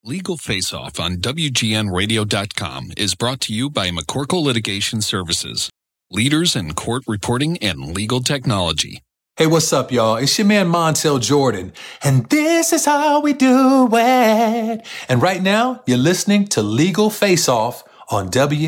Legal Face Off on WGNradio.com is brought to you by McCorkle Litigation Services, leaders in court reporting and legal technology. Hey, what's up, y'all? It's your man Montel Jordan, and this is how we do it. And right now, you're listening to Legal Face Off on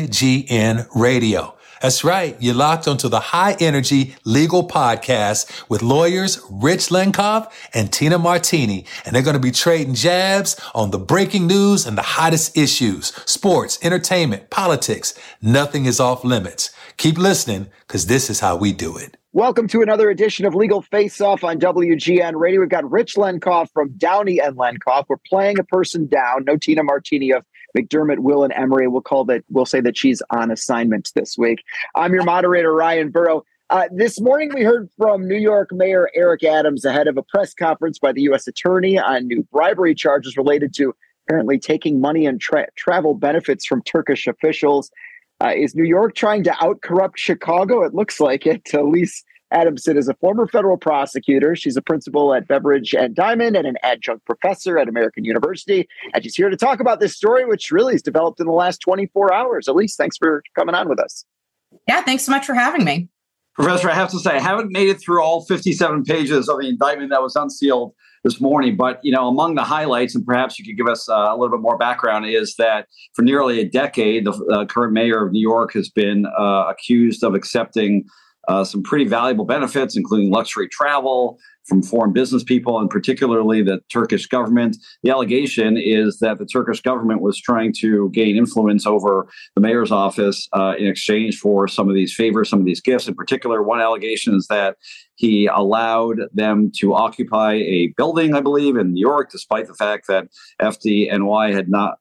WGN Radio. That's right. You're locked onto the high energy legal podcast with lawyers Rich Lenkov and Tina Martini. And they're going to be trading jabs on the breaking news and the hottest issues, sports, entertainment, politics. Nothing is off limits. Keep listening, because this is how we do it. Welcome to another edition of Legal Face Off on WGN Radio. We've got Rich Lenkov from Downey and Lenkov. We're playing a person down. No Tina Martini of McDermott, Will, and Emery. We'll say that she's on assignment this week. I'm your moderator, Ryan Burrow. This morning, we heard from New York Mayor Eric Adams ahead of a press conference by the U.S. Attorney on new bribery charges related to apparently taking money and travel benefits from Turkish officials. Is New York trying to out-corrupt Chicago? It looks like it. Elise Adamson is a former federal prosecutor. She's a principal at Beveridge and Diamond and an adjunct professor at American University. And she's here to talk about this story, which really has developed in the last 24 hours. Elise, thanks for coming on with us. Yeah, thanks so much for having me. Professor, I have to say, I haven't made it through all 57 pages of the indictment that was unsealed this morning. But, among the highlights, and perhaps you could give us a little bit more background, is that for nearly a decade, the current mayor of New York has been accused of accepting some pretty valuable benefits, including luxury travel from foreign business people, and particularly the Turkish government. The allegation is that the Turkish government was trying to gain influence over the mayor's office in exchange for some of these favors, some of these gifts. In particular, one allegation is that he allowed them to occupy a building, I believe, in New York, despite the fact that FDNY had not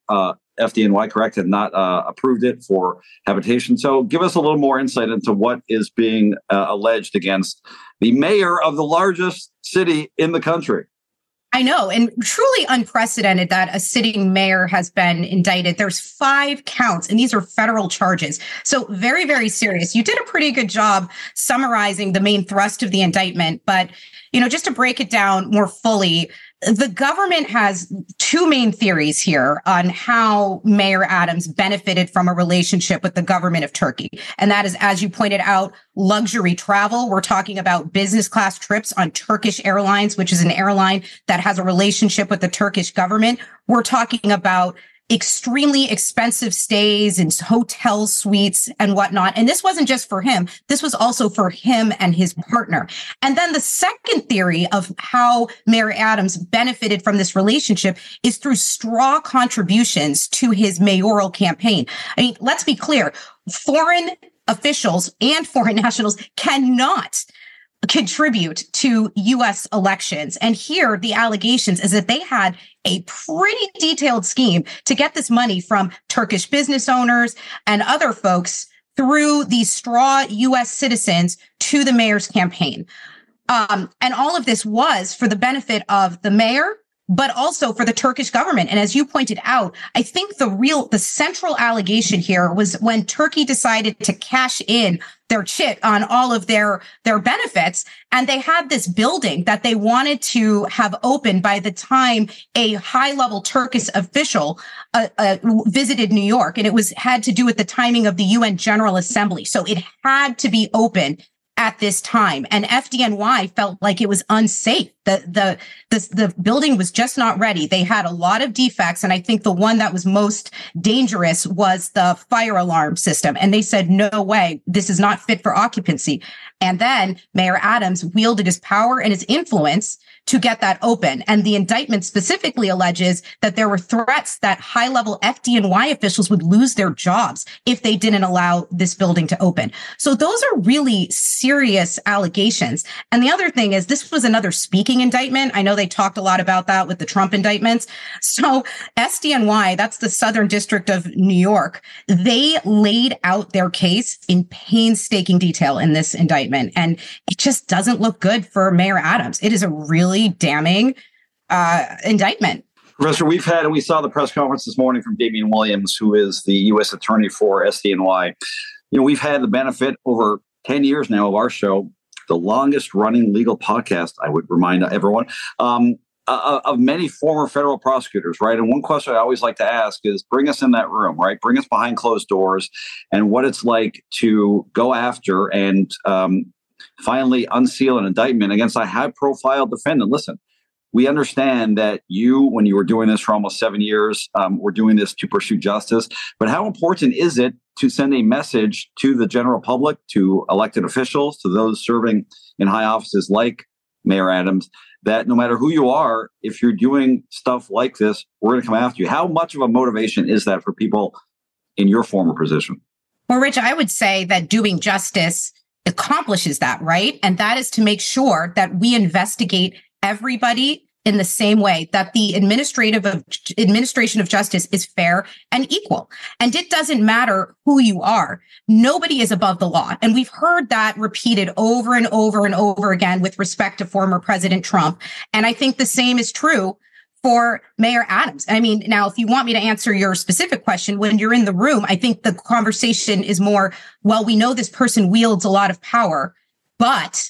approved it for habitation. So give us a little more insight into what is being alleged against the mayor of the largest city in the country. I know, and truly unprecedented that a sitting mayor has been indicted. There's 5 counts, and these are federal charges. So very, very serious. You did a pretty good job summarizing the main thrust of the indictment, but just to break it down more fully, the government has 2 main theories here on how Mayor Adams benefited from a relationship with the government of Turkey. And that is, as you pointed out, luxury travel. We're talking about business class trips on Turkish Airlines, which is an airline that has a relationship with the Turkish government. We're talking about extremely expensive stays in hotel suites and whatnot. And this wasn't just for him. This was also for him and his partner. And then the second theory of how Mayor Adams benefited from this relationship is through straw contributions to his mayoral campaign. I mean, let's be clear. Foreign officials and foreign nationals cannot contribute to U.S. elections. And here, the allegations is that they had a pretty detailed scheme to get this money from Turkish business owners and other folks through these straw U.S. citizens to the mayor's campaign. And all of this was for the benefit of the mayor, but also for the Turkish government. And as you pointed out, I think the central allegation here was when Turkey decided to cash in their chit on all of their benefits, and they had this building that they wanted to have open by the time a high-level Turkish official visited New York, and it had to do with the timing of the UN General Assembly. So it had to be open at this time, and FDNY felt like it was unsafe. The building was just not ready. They had a lot of defects, and I think the one that was most dangerous was the fire alarm system. And they said, no way, this is not fit for occupancy. And then Mayor Adams wielded his power and his influence to get that open. And the indictment specifically alleges that there were threats that high-level FDNY officials would lose their jobs if they didn't allow this building to open. So those are really serious allegations. And the other thing is, this was another speaking indictment. I know they talked a lot about that with the Trump indictments. So SDNY, that's the Southern District of New York, they laid out their case in painstaking detail in this indictment. And it just doesn't look good for Mayor Adams. It is a really damning indictment. Professor, we saw the press conference this morning from Damian Williams, who is the U.S. attorney for SDNY. We've had the benefit over 10 years now of our show, the longest running legal podcast, I would remind everyone, of many former federal prosecutors, right? And one question I always like to ask is, bring us in that room, right? Bring us behind closed doors and what it's like to go after and finally unseal an indictment against a high-profile defendant. Listen, we understand that you, when you were doing this for almost 7 years, were doing this to pursue justice. But how important is it to send a message to the general public, to elected officials, to those serving in high offices like Mayor Adams, that no matter who you are, if you're doing stuff like this, we're going to come after you? How much of a motivation is that for people in your former position? Well, Rich, I would say that doing justice accomplishes that, right? And that is to make sure that we investigate everybody in the same way, that the administration of justice is fair and equal. And it doesn't matter who you are. Nobody is above the law. And we've heard that repeated over and over and over again with respect to former President Trump. And I think the same is true for Mayor Adams. I mean, now, if you want me to answer your specific question, when you're in the room, I think the conversation is more, well, we know this person wields a lot of power, but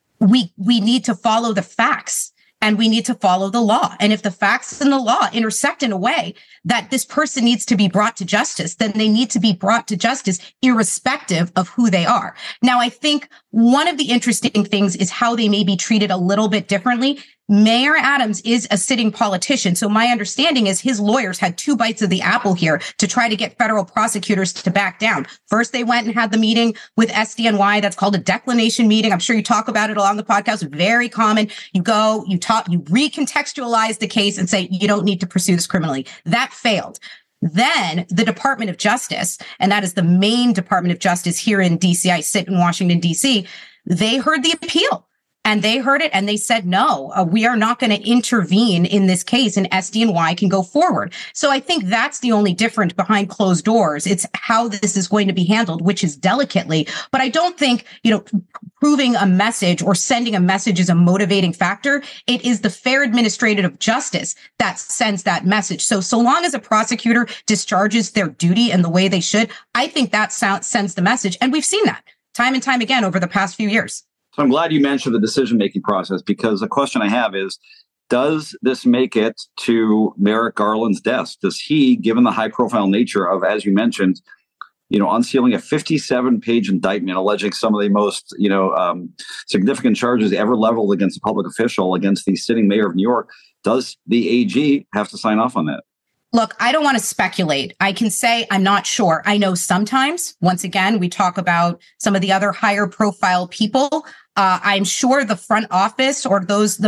we need to follow the facts. And we need to follow the law. And if the facts and the law intersect in a way that this person needs to be brought to justice, then they need to be brought to justice irrespective of who they are. Now, I think one of the interesting things is how they may be treated a little bit differently. Mayor Adams is a sitting politician. So my understanding is his lawyers had two bites of the apple here to try to get federal prosecutors to back down. First, they went and had the meeting with SDNY. That's called a declination meeting. I'm sure you talk about it on the podcast. Very common. You go, you talk, you recontextualize the case and say, you don't need to pursue this criminally. That failed. Then the Department of Justice, and that is the main Department of Justice here in DC, I sit in Washington, DC, they heard the appeal. And they heard it and they said, no, we are not going to intervene in this case, and SDNY can go forward. So I think that's the only difference behind closed doors. It's how this is going to be handled, which is delicately. But I don't think, proving a message or sending a message is a motivating factor. It is the fair administration of justice that sends that message. So long as a prosecutor discharges their duty in the way they should, I think that sends the message. And we've seen that time and time again over the past few years. So I'm glad you mentioned the decision-making process, because the question I have is, does this make it to Merrick Garland's desk? Does he, given the high-profile nature of, as you mentioned, unsealing a 57-page indictment alleging some of the most, significant charges ever leveled against a public official, against the sitting mayor of New York, does the AG have to sign off on that? Look, I don't want to speculate. I can say I'm not sure. I know sometimes, once again, we talk about some of the other higher profile people. I'm sure the front office or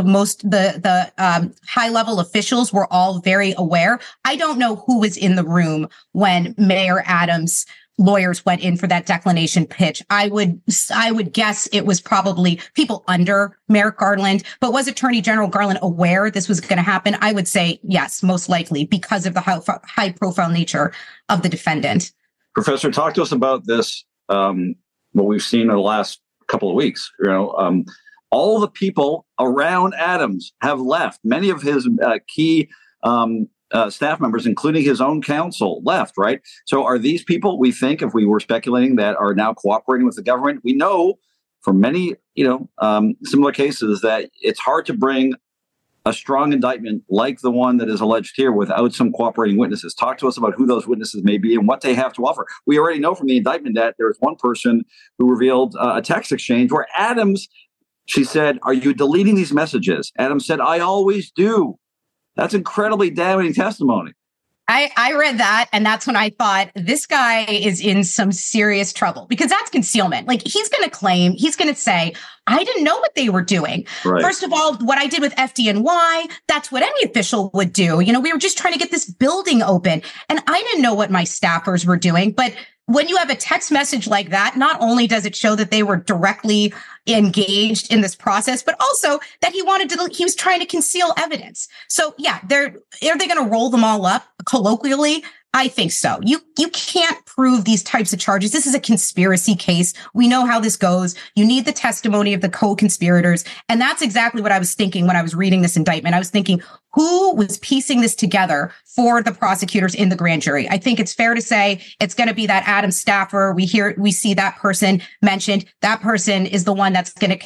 the high level officials were all very aware. I don't know who was in the room when Mayor Adams' lawyers went in for that declination pitch. I would guess it was probably people under Merrick Garland, but was Attorney General Garland aware this was going to happen? I would say yes, most likely, because of the high profile nature of the defendant. Professor, talk to us about this, what we've seen in the last couple of weeks. All the people around Adams have left. Many of his key staff members, including his own counsel, left, right? So are these people, we think, if we were speculating, that are now cooperating with the government? We know from many, similar cases that it's hard to bring a strong indictment like the one that is alleged here without some cooperating witnesses. Talk to us about who those witnesses may be and what they have to offer. We already know from the indictment that there was one person who revealed a text exchange where Adams, she said, "Are you deleting these messages?" Adams said, "I always do." That's incredibly damning testimony. I read that, and that's when I thought, this guy is in some serious trouble, because that's concealment. Like, he's going to say, I didn't know what they were doing. Right. First of all, what I did with FDNY, that's what any official would do. We were just trying to get this building open, and I didn't know what my staffers were doing. But when you have a text message like that, not only does it show that they were directly engaged in this process, but also that he was trying to conceal evidence. So yeah, are they going to roll them all up colloquially? I think so. You can't prove these types of charges. This is a conspiracy case. We know how this goes. You need the testimony of the co-conspirators. And that's exactly what I was thinking when I was reading this indictment. I was thinking, who was piecing this together for the prosecutors in the grand jury? I think it's fair to say it's going to be that Adams staffer. We see that person mentioned. That person is the one that's going to connect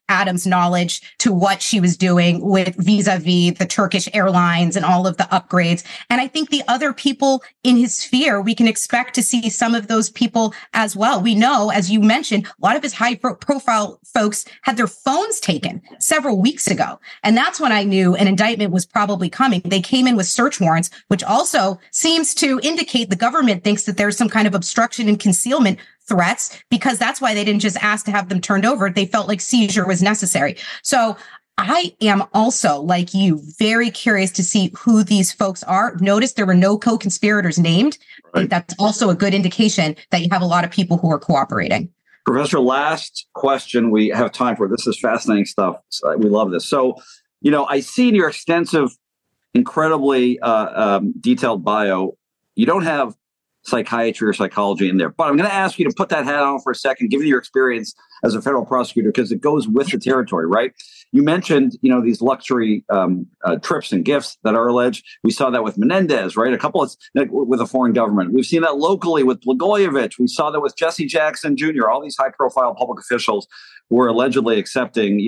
Adams' knowledge to what she was doing with vis-a-vis the Turkish Airlines and all of the upgrades. And I think the other people in his sphere, we can expect to see some of those people as well. We know, as you mentioned, a lot of his high-profile folks had their phones taken several weeks ago. And that's when I knew an indictment was probably coming. They came in with search warrants, which also seems to indicate the government thinks that there's some kind of obstruction and concealment threats, because that's why they didn't just ask to have them turned over. They felt like seizure was necessary. So I am also, like you, very curious to see who these folks are. Notice there were no co-conspirators named. Right. I think that's also a good indication that you have a lot of people who are cooperating. Professor, last question we have time for. This is fascinating stuff. We love this. So, I see in your extensive, incredibly detailed bio, you don't have psychiatry or psychology in there. But I'm going to ask you to put that hat on for a second, given your experience as a federal prosecutor, because it goes with the territory, right? You mentioned, these luxury trips and gifts that are alleged. We saw that with Menendez, right? A couple of with a foreign government. We've seen that locally with Blagojevich. We saw that with Jesse Jackson Jr., all these high-profile public officials who were allegedly accepting,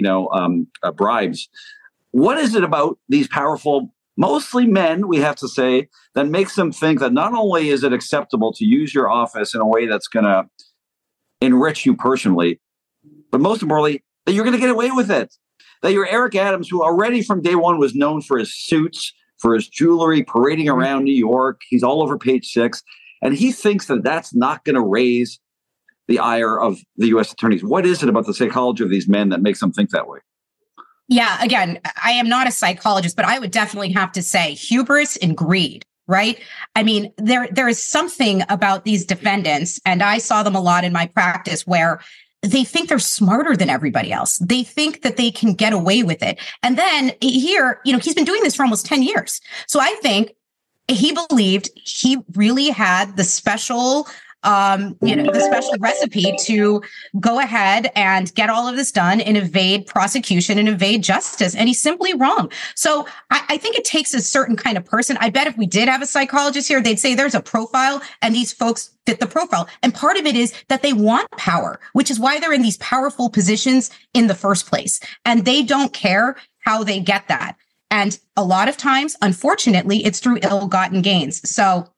bribes. What is it about these powerful, mostly men, we have to say, that makes them think that not only is it acceptable to use your office in a way that's going to enrich you personally, but most importantly, that you're going to get away with it? That you're Eric Adams, who already from day one was known for his suits, for his jewelry, parading around New York. He's all over Page 6. And he thinks that that's not going to raise the ire of the U.S. attorneys. What is it about the psychology of these men that makes them think that way? Yeah, again, I am not a psychologist, but I would definitely have to say hubris and greed, right? I mean, there is something about these defendants, and I saw them a lot in my practice, where they think they're smarter than everybody else. They think that they can get away with it. And then here, he's been doing this for almost 10 years. So I think he believed he really had the special the special recipe to go ahead and get all of this done and evade prosecution and evade justice. And he's simply wrong. So I think it takes a certain kind of person. I bet if we did have a psychologist here, they'd say there's a profile and these folks fit the profile. And part of it is that they want power, which is why they're in these powerful positions in the first place. And they don't care how they get that. And a lot of times, unfortunately, it's through ill-gotten gains. So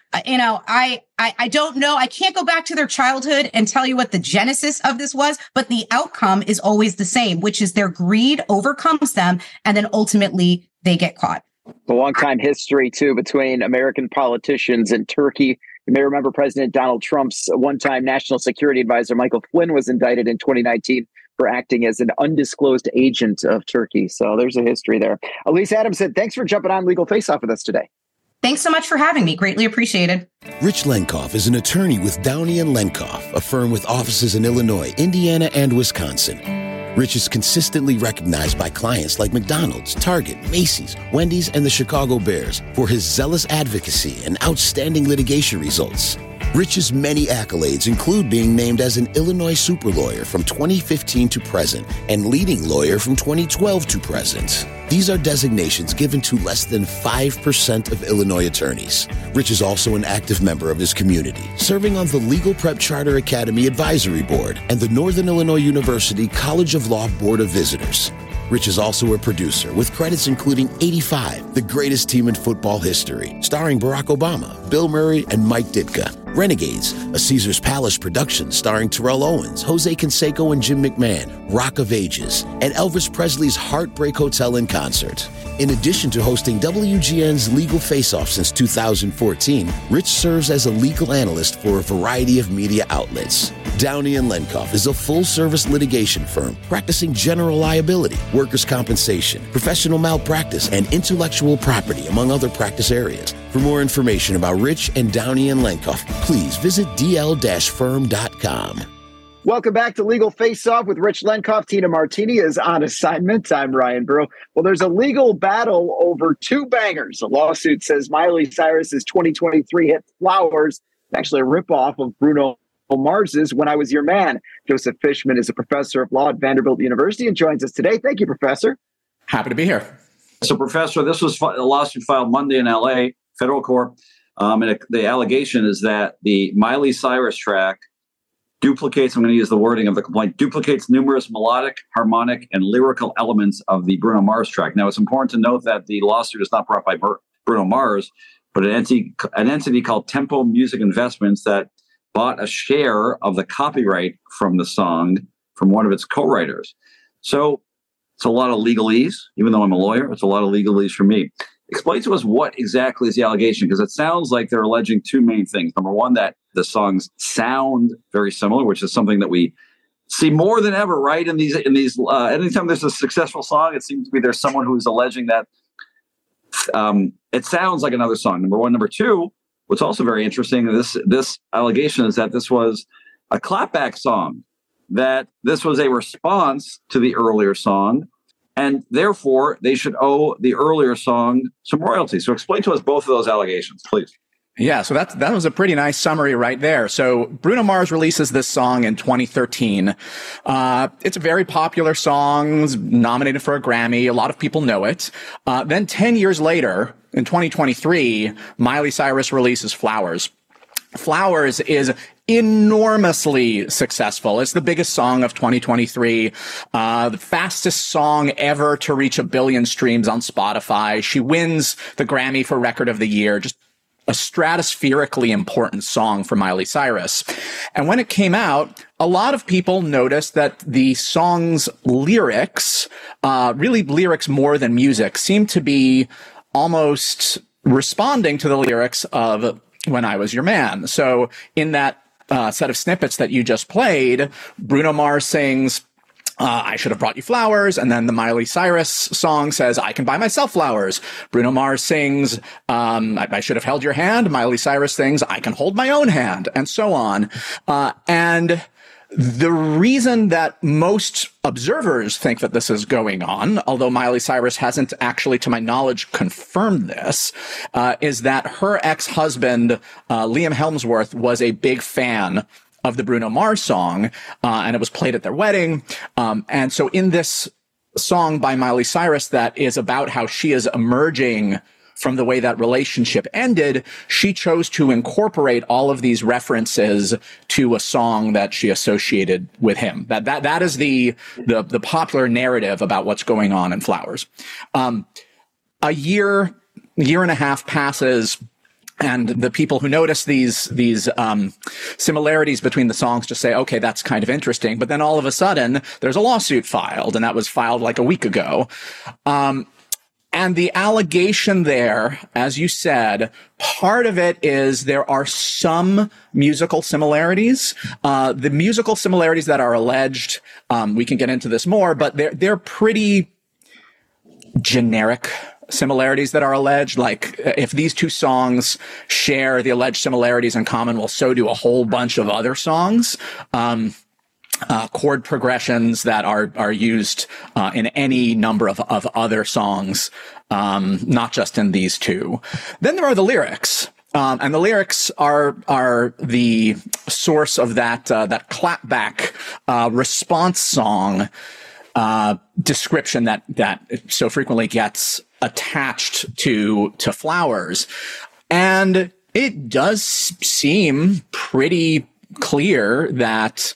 I don't know. I can't go back to their childhood and tell you what the genesis of this was, but the outcome is always the same, which is their greed overcomes them, and then ultimately they get caught. A long time history, too, between American politicians and Turkey. You may remember President Donald Trump's one-time national security advisor, Michael Flynn, was indicted in 2019 for acting as an undisclosed agent of Turkey. So there's a history there. Elise Adamson, thanks for jumping on Legal Face Off with us today. Thanks so much for having me. Greatly appreciated. Rich Lenkoff is an attorney with Downey & Lenkoff, a firm with offices in Illinois, Indiana, and Wisconsin. Rich is consistently recognized by clients like McDonald's, Target, Macy's, Wendy's, and the Chicago Bears for his zealous advocacy and outstanding litigation results. Rich's many accolades include being named as an Illinois super lawyer from 2015 to present and leading lawyer from 2012 to present. These are designations given to less than 5% of Illinois attorneys. Rich is also an active member of his community, serving on the Legal Prep Charter Academy Advisory Board and the Northern Illinois University College of Law Board of Visitors. Rich is also a producer with credits including 85, The Greatest Team in Football History, starring Barack Obama, Bill Murray, and Mike Ditka. Renegades, a Caesar's Palace production starring Terrell Owens, Jose Canseco and Jim McMahon, Rock of Ages, and Elvis Presley's Heartbreak Hotel in concert. In addition to hosting WGN's Legal Face-Off since 2014, Rich serves as a legal analyst for a variety of media outlets. Downey & Lenkoff is a full-service litigation firm practicing general liability, workers' compensation, professional malpractice, and intellectual property, among other practice areas. For more information about Rich and Downey & Lenkoff, please visit dl-firm.com. Welcome back to Legal Face-Off with Rich Lenkoff. Tina Martini is on assignment. I'm Ryan Burrow. Well, there's a legal battle over two bangers. A lawsuit says Miley Cyrus's 2023 hit Flowers, actually a ripoff of Bruno Mars's When I Was Your Man. Joseph Fishman is a professor of law at Vanderbilt University and joins us today. Thank you, Professor. Happy to be here. So, Professor, this was a lawsuit filed Monday in L.A., federal court. And the allegation is that the Miley Cyrus track duplicates, I'm going to use the wording of the complaint, duplicates numerous melodic, harmonic, and lyrical elements of the Bruno Mars track. Now, it's important to note that the lawsuit is not brought by Bruno Mars, but an entity called Tempo Music Investments that bought a share of the copyright from the song from one of its co-writers. So it's a lot of legalese. Even though I'm a lawyer, it's a lot of legalese for me. Explain to us what exactly is the allegation, because it sounds like they're alleging two main things. Number one, that the songs sound very similar, which is something that we see more than ever, right? In these, anytime there's a successful song, it seems to be there's someone who's alleging that it sounds like another song. Number one. Number two, what's also very interesting, this allegation is that this was a clapback song, that this was a response to the earlier song, and therefore they should owe the earlier song some royalties. So explain to us both of those allegations, please. Yeah, so that was a pretty nice summary right there. So Bruno Mars releases this song in 2013. It's a very popular song, was nominated for a Grammy. A lot of people know it. Then 10 years later, in 2023, Miley Cyrus releases Flowers. Flowers is enormously successful. It's the biggest song of 2023, the fastest song ever to reach 1 billion streams on Spotify. She wins the Grammy for Record of the Year. Just a stratospherically important song for Miley Cyrus. And when it came out, a lot of people noticed that the song's lyrics, really lyrics more than music, seemed to be almost responding to the lyrics of When I Was Your Man. So in that set of snippets that you just played, Bruno Mars sings, I should have brought you flowers. And then the Miley Cyrus song says, I can buy myself flowers. Bruno Mars sings, I should have held your hand. Miley Cyrus sings, I can hold my own hand, and so on. And the reason that most observers think that this is going on, although Miley Cyrus hasn't actually, to my knowledge, confirmed this, is that her ex-husband, Liam Hemsworth, was a big fan of the Bruno Mars song, and it was played at their wedding. And so in this song by Miley Cyrus that is about how she is emerging from the way that relationship ended, she chose to incorporate all of these references to a song that she associated with him. That is the popular narrative about what's going on in Flowers. A year and a half passes, and the people who notice these similarities between the songs just say, okay, that's kind of interesting. But then all of a sudden, there's a lawsuit filed, and that was filed like a week ago. And the allegation there, as you said, part of it is there are some musical similarities. The musical similarities that are alleged, we can get into this more, but they're pretty generic similarities that are alleged. Like, if these two songs share the alleged similarities in common, well, so do a whole bunch of other songs. Chord progressions that are used in any number of other songs, not just in these two. Then there are the lyrics. And the lyrics are the source of that clapback response song description that so frequently gets attached to Flowers. And it does seem pretty clear that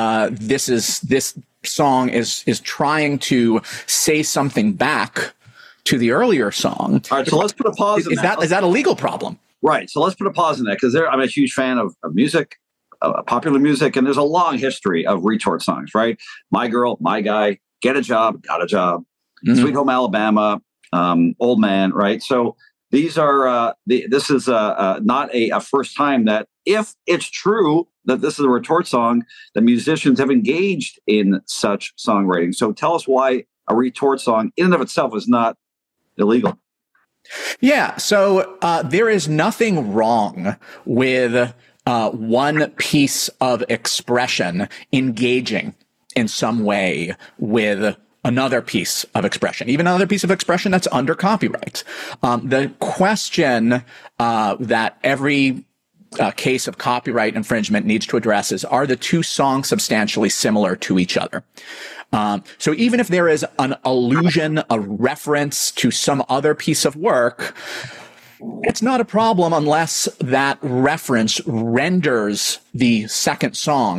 this song is trying to say something back to the earlier song. All right, so let's put a pause in that. Is that a legal problem? Right. So let's put a pause in that, because I'm a huge fan of music, popular music, and there's a long history of retort songs, right? My Girl, My Guy, Get a Job, Got a Job, Sweet Home Alabama, Old Man, right? So these are this is not a first time that, if it's true that this is a retort song, the musicians have engaged in such songwriting. So tell us why a retort song in and of itself is not illegal. Yeah, so there is nothing wrong with one piece of expression engaging in some way with another piece of expression, even another piece of expression that's under copyright. The question that every case of copyright infringement needs to address is, are the two songs substantially similar to each other? So even if there is an allusion, a reference to some other piece of work, it's not a problem unless that reference renders the second song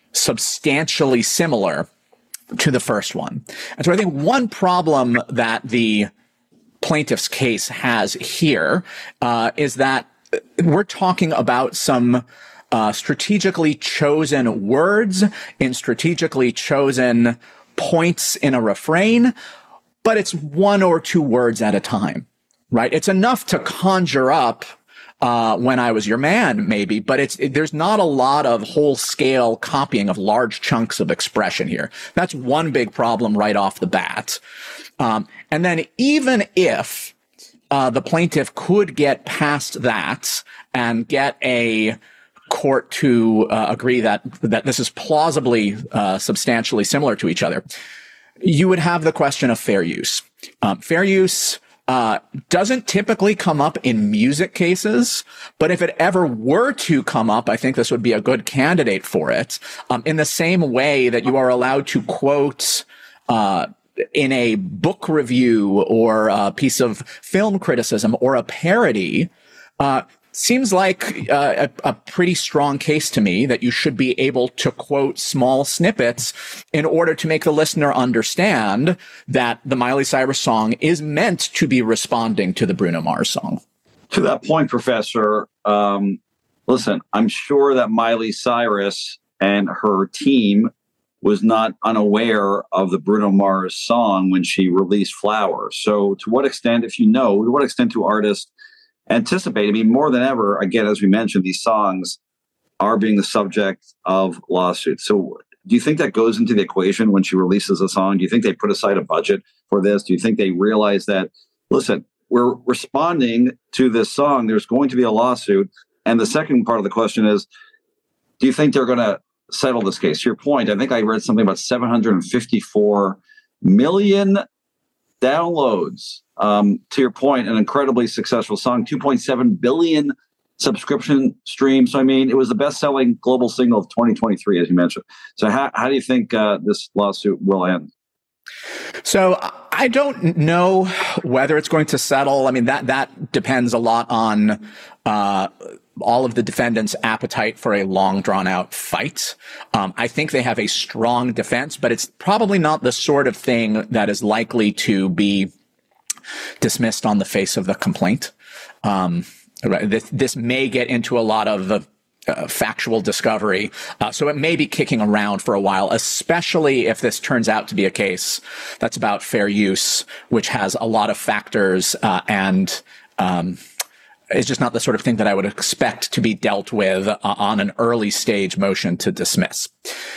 substantially similar to the first one. And so I think one problem that the plaintiff's case has here is that we're talking about some strategically chosen words in strategically chosen points in a refrain, but it's one or two words at a time, right? It's enough to conjure up When I Was Your Man, maybe, but there's not a lot of whole-scale copying of large chunks of expression here. That's one big problem right off the bat. And then even if the plaintiff could get past that and get a court to agree that this is plausibly substantially similar to each other, you would have the question of fair use. Fair use doesn't typically come up in music cases, but if it ever were to come up, I think this would be a good candidate for it. In the same way that you are allowed to quote in a book review or a piece of film criticism or a parody, seems like a pretty strong case to me that you should be able to quote small snippets in order to make the listener understand that the Miley Cyrus song is meant to be responding to the Bruno Mars song. To that point, Professor, listen, I'm sure that Miley Cyrus and her team was not unaware of the Bruno Mars song when she released Flowers. So to what extent, if you know, to what extent do artists anticipate? I mean, more than ever, again, as we mentioned, these songs are being the subject of lawsuits. So do you think that goes into the equation when she releases a song? Do you think they put aside a budget for this? Do you think they realize that, listen, we're responding to this song, there's going to be a lawsuit? And the second part of the question is, do you think they're going to settle this case? To your point, I think I read something about 754 million downloads. To your point, an incredibly successful song, 2.7 billion subscription streams. So, I mean, it was the best-selling global single of 2023, as you mentioned. So how do you think this lawsuit will end? So I don't know whether it's going to settle. I mean, that depends a lot on all of the defendants' appetite for a long, drawn-out fight. I think they have a strong defense, but it's probably not the sort of thing that is likely to be dismissed on the face of the complaint. This may get into a lot of factual discovery, so it may be kicking around for a while, especially if this turns out to be a case that's about fair use, which has a lot of factors and it's just not the sort of thing that I would expect to be dealt with on an early stage motion to dismiss.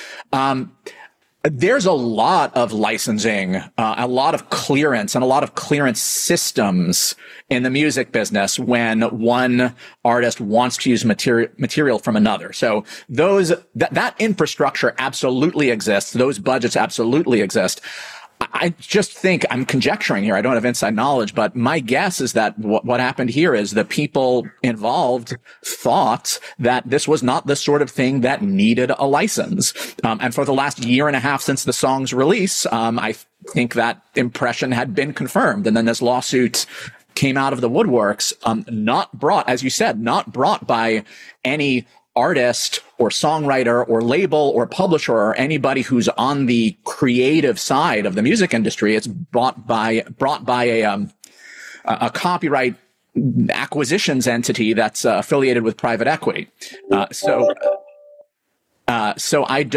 There's a lot of licensing, a lot of clearance, and a lot of clearance systems in the music business when one artist wants to use material from another. So that infrastructure absolutely exists. Those budgets absolutely exist. I just think, I'm conjecturing here, I don't have inside knowledge, but my guess is that what happened here is the people involved thought that this was not the sort of thing that needed a license. And for the last year and a half since the song's release, I think that impression had been confirmed. And then this lawsuit came out of the woodworks, not brought, as you said, not brought by any artist or songwriter or label or publisher or anybody who's on the creative side of the music industry. It's brought by a copyright acquisitions entity that's affiliated with private equity. So I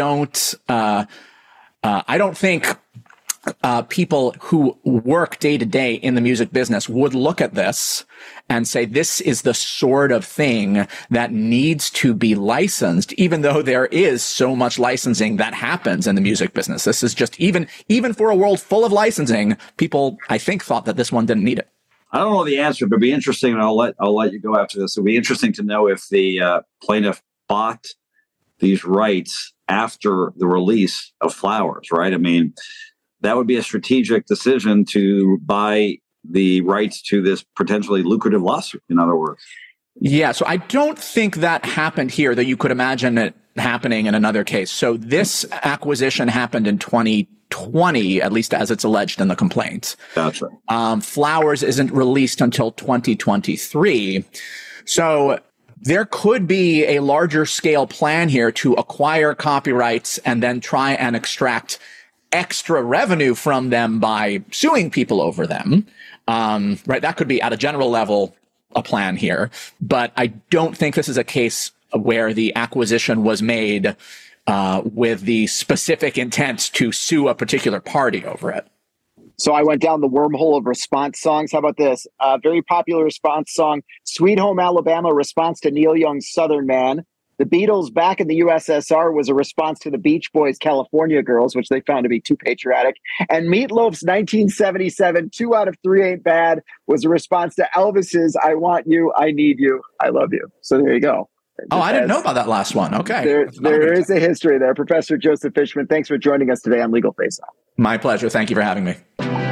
don't think people who work day to day in the music business would look at this and say, this is the sort of thing that needs to be licensed, even though there is so much licensing that happens in the music business. This is just, even for a world full of licensing, people, I think, thought that this one didn't need it. I don't know the answer, but it'd be interesting, and I'll let you go after this. It'll be interesting to know if the plaintiff bought these rights after the release of Flowers, right? I mean, that would be a strategic decision to buy the rights to this potentially lucrative lawsuit, in other words. Yeah, so I don't think that happened here, though you could imagine it happening in another case. So this acquisition happened in 2020, at least as it's alleged in the complaint. Gotcha. Flowers isn't released until 2023. So there could be a larger scale plan here to acquire copyrights and then try and extract extra revenue from them by suing people over them. Right. That could be at a general level a plan here, but I don't think this is a case where the acquisition was made with the specific intent to sue a particular party over it. So I went down the wormhole of response songs. How about this? Very popular response song, Sweet Home Alabama, response to Neil Young's Southern Man. The Beatles back in the USSR was a response to the Beach Boys' California Girls, which they found to be too patriotic. And Meatloaf's 1977, 2 out of 3 Ain't Bad, was a response to Elvis's I Want You, I Need You, I Love You. So there you go. Oh, I didn't know about that last one. Okay. There is a history there. Professor Joseph Fishman, thanks for joining us today on Legal Face Off. My pleasure. Thank you for having me.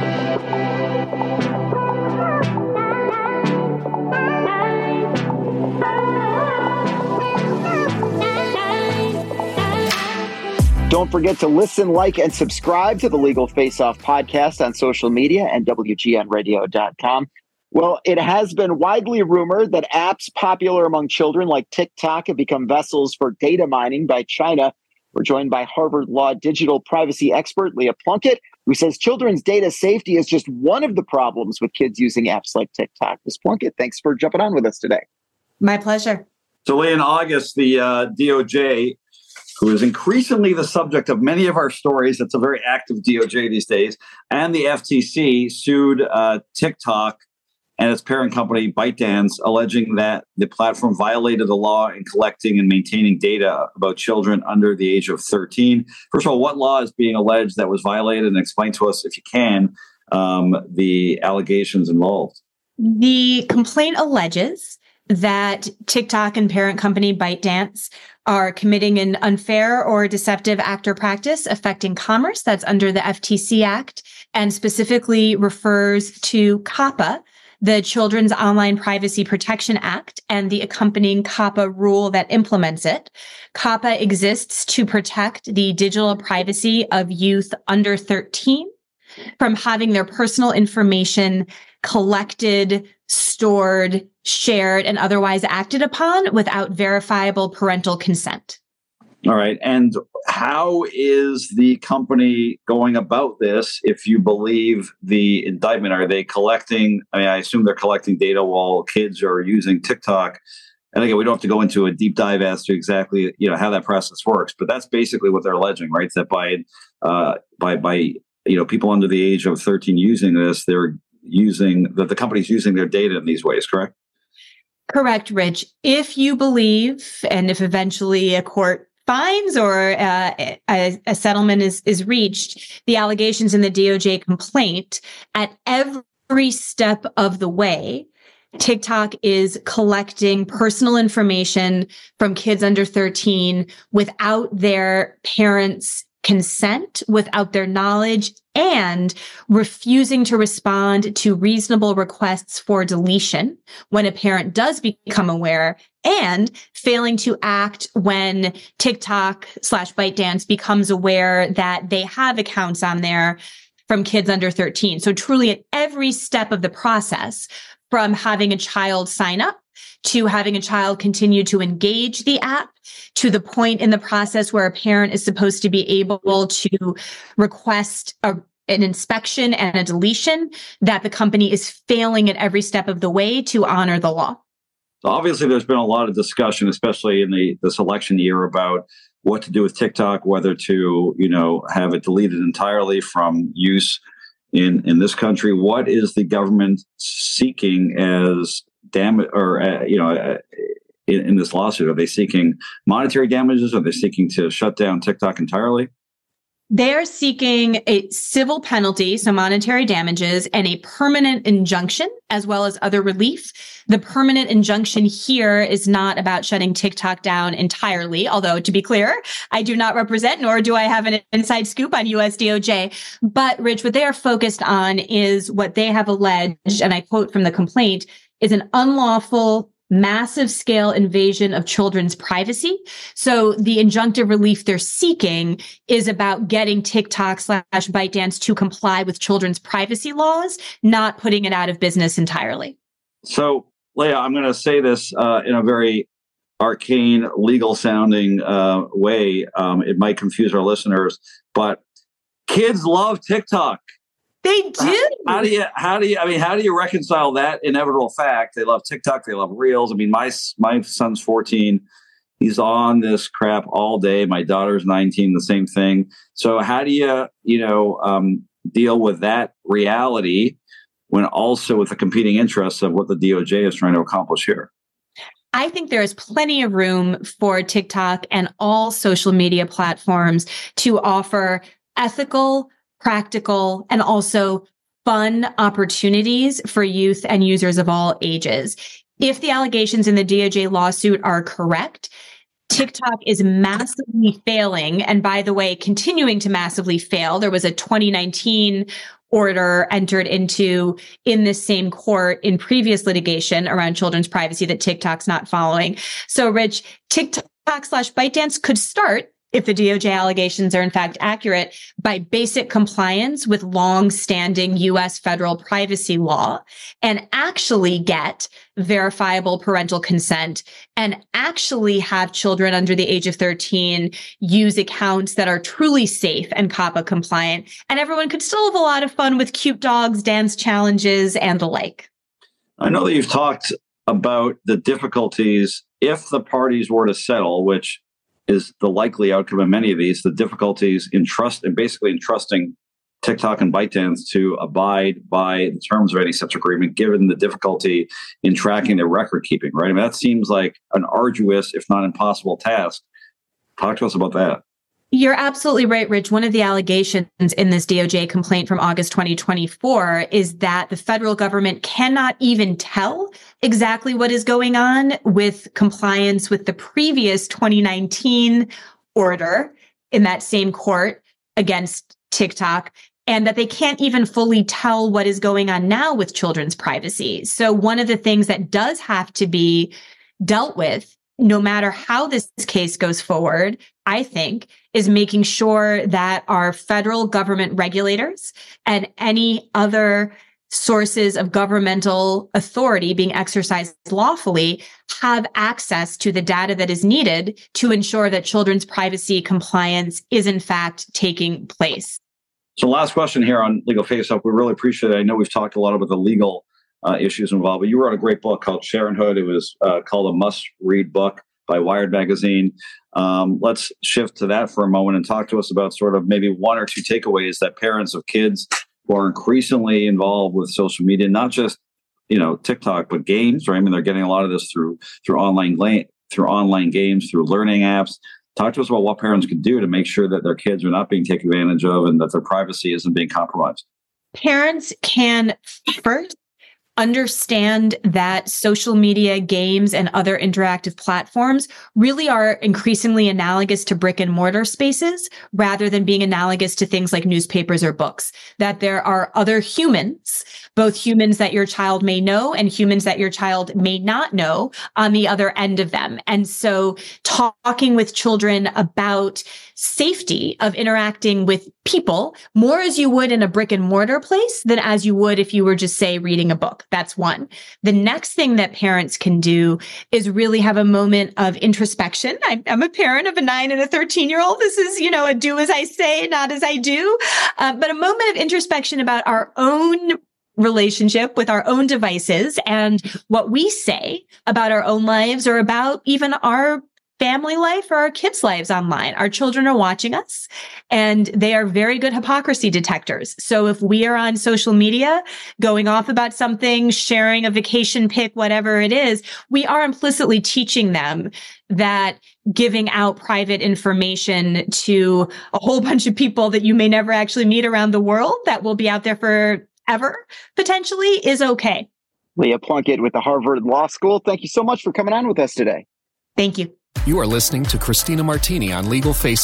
Don't forget to listen, like, and subscribe to the Legal Face Off podcast on social media and WGNradio.com. Well, it has been widely rumored that apps popular among children like TikTok have become vessels for data mining by China. We're joined by Harvard Law digital privacy expert Leah Plunkett, who says children's data safety is just one of the problems with kids using apps like TikTok. Ms. Plunkett, thanks for jumping on with us today. My pleasure. So, Leah, in August, the DOJ, who is increasingly the subject of many of our stories, it's a very active DOJ these days, and the FTC sued TikTok and its parent company, ByteDance, alleging that the platform violated the law in collecting and maintaining data about children under the age of 13. First of all, what law is being alleged that was violated? And explain to us, if you can, the allegations involved. The complaint alleges that TikTok and parent company ByteDance are committing an unfair or deceptive act or practice affecting commerce. That's under the FTC Act, and specifically refers to COPPA, the Children's Online Privacy Protection Act, and the accompanying COPPA rule that implements it. COPPA exists to protect the digital privacy of youth under 13 from having their personal information collected, stored, shared, and otherwise acted upon without verifiable parental consent. All right. And how is the company going about this? If you believe the indictment, are they collecting? I mean, I assume they're collecting data while kids are using TikTok. And again, we don't have to go into a deep dive as to exactly, how that process works, but that's basically what they're alleging, right? That by people under the age of 13 using this, they're using that the company's using their data in these ways, correct? Correct, Rich. If you believe, and if eventually a court finds or a settlement is reached, the allegations in the DOJ complaint, at every step of the way, TikTok is collecting personal information from kids under 13 without their parents' consent, without their knowledge, and refusing to respond to reasonable requests for deletion when a parent does become aware, and failing to act when TikTok/ByteDance becomes aware that they have accounts on there from kids under 13. So truly at every step of the process, from having a child sign up to having a child continue to engage the app, to the point in the process where a parent is supposed to be able to request an inspection and a deletion, that the company is failing at every step of the way to honor the law. So obviously, there's been a lot of discussion, especially in this election year, about what to do with TikTok, whether to, have it deleted entirely from use in this country. What is the government seeking as damage, or in this lawsuit? Are they seeking monetary damages? Are they seeking to shut down TikTok entirely? They're seeking a civil penalty, so monetary damages, and a permanent injunction, as well as other relief. The permanent injunction here is not about shutting TikTok down entirely, although, to be clear, I do not represent, nor do I have an inside scoop on US DOJ. But, Rich, what they are focused on is what they have alleged, and I quote from the complaint, is an unlawful, massive scale invasion of children's privacy. So the injunctive relief they're seeking is about getting TikTok/ByteDance to comply with children's privacy laws, not putting it out of business entirely. So, Leah, I'm going to say this in a very arcane, legal-sounding way, it might confuse our listeners, but kids love TikTok. They do. How do you reconcile that inevitable fact? They love TikTok. They love Reels. I mean, my son's 14. He's on this crap all day. My daughter's 19, the same thing. So how do you deal with that reality when also with the competing interests of what the DOJ is trying to accomplish here? I think there is plenty of room for TikTok and all social media platforms to offer ethical, practical, and also fun opportunities for youth and users of all ages. If the allegations in the DOJ lawsuit are correct, TikTok is massively failing. And by the way, continuing to massively fail. There was a 2019 order entered into in this same court in previous litigation around children's privacy that TikTok's not following. So, Rich, TikTok/ByteDance could start, if the DOJ allegations are in fact accurate, by basic compliance with long-standing U.S. federal privacy law and actually get verifiable parental consent and actually have children under the age of 13 use accounts that are truly safe and COPPA compliant. And everyone could still have a lot of fun with cute dogs, dance challenges, and the like. I know that you've talked about the difficulties if the parties were to settle, which is the likely outcome of many of these, the difficulties in entrusting TikTok and ByteDance to abide by the terms of any such agreement, given the difficulty in tracking their record keeping, right? I mean, that seems like an arduous, if not impossible task. Talk to us about that. You're absolutely right, Rich. One of the allegations in this DOJ complaint from August 2024 is that the federal government cannot even tell exactly what is going on with compliance with the previous 2019 order in that same court against TikTok, and that they can't even fully tell what is going on now with children's privacy. So one of the things that does have to be dealt with, no matter how this case goes forward, I think, is making sure that our federal government regulators and any other sources of governmental authority being exercised lawfully have access to the data that is needed to ensure that children's privacy compliance is in fact taking place. So last question here on Legal Face Off. We really appreciate it. I know we've talked a lot about the legal issues involved, but you wrote a great book called Sharonhood. It was called a must-read book by Wired Magazine. Let's shift to that for a moment and talk to us about sort of maybe one or two takeaways that parents of kids who are increasingly involved with social media, not just TikTok, but games. Right? I mean, they're getting a lot of this through online games, through learning apps. Talk to us about what parents can do to make sure that their kids are not being taken advantage of and that their privacy isn't being compromised. Parents can first understand that social media, games, and other interactive platforms really are increasingly analogous to brick and mortar spaces rather than being analogous to things like newspapers or books. That there are other humans, both humans that your child may know and humans that your child may not know on the other end of them. And so talking with children about safety of interacting with people more as you would in a brick and mortar place than as you would if you were just, say, reading a book. That's one. The next thing that parents can do is really have a moment of introspection. I'm a parent of a 9 and a 13-year-old. This is, a do as I say, not as I do. But a moment of introspection about our own relationship with our own devices and what we say about our own lives or about even our family life or our kids' lives online. Our children are watching us and they are very good hypocrisy detectors. So if we are on social media going off about something, sharing a vacation pic, whatever it is, we are implicitly teaching them that giving out private information to a whole bunch of people that you may never actually meet around the world that will be out there forever potentially is okay. Leah Plunkett with the Harvard Law School. Thank you so much for coming on with us today. Thank you. You are listening to Christina Martini on Legal Face Off.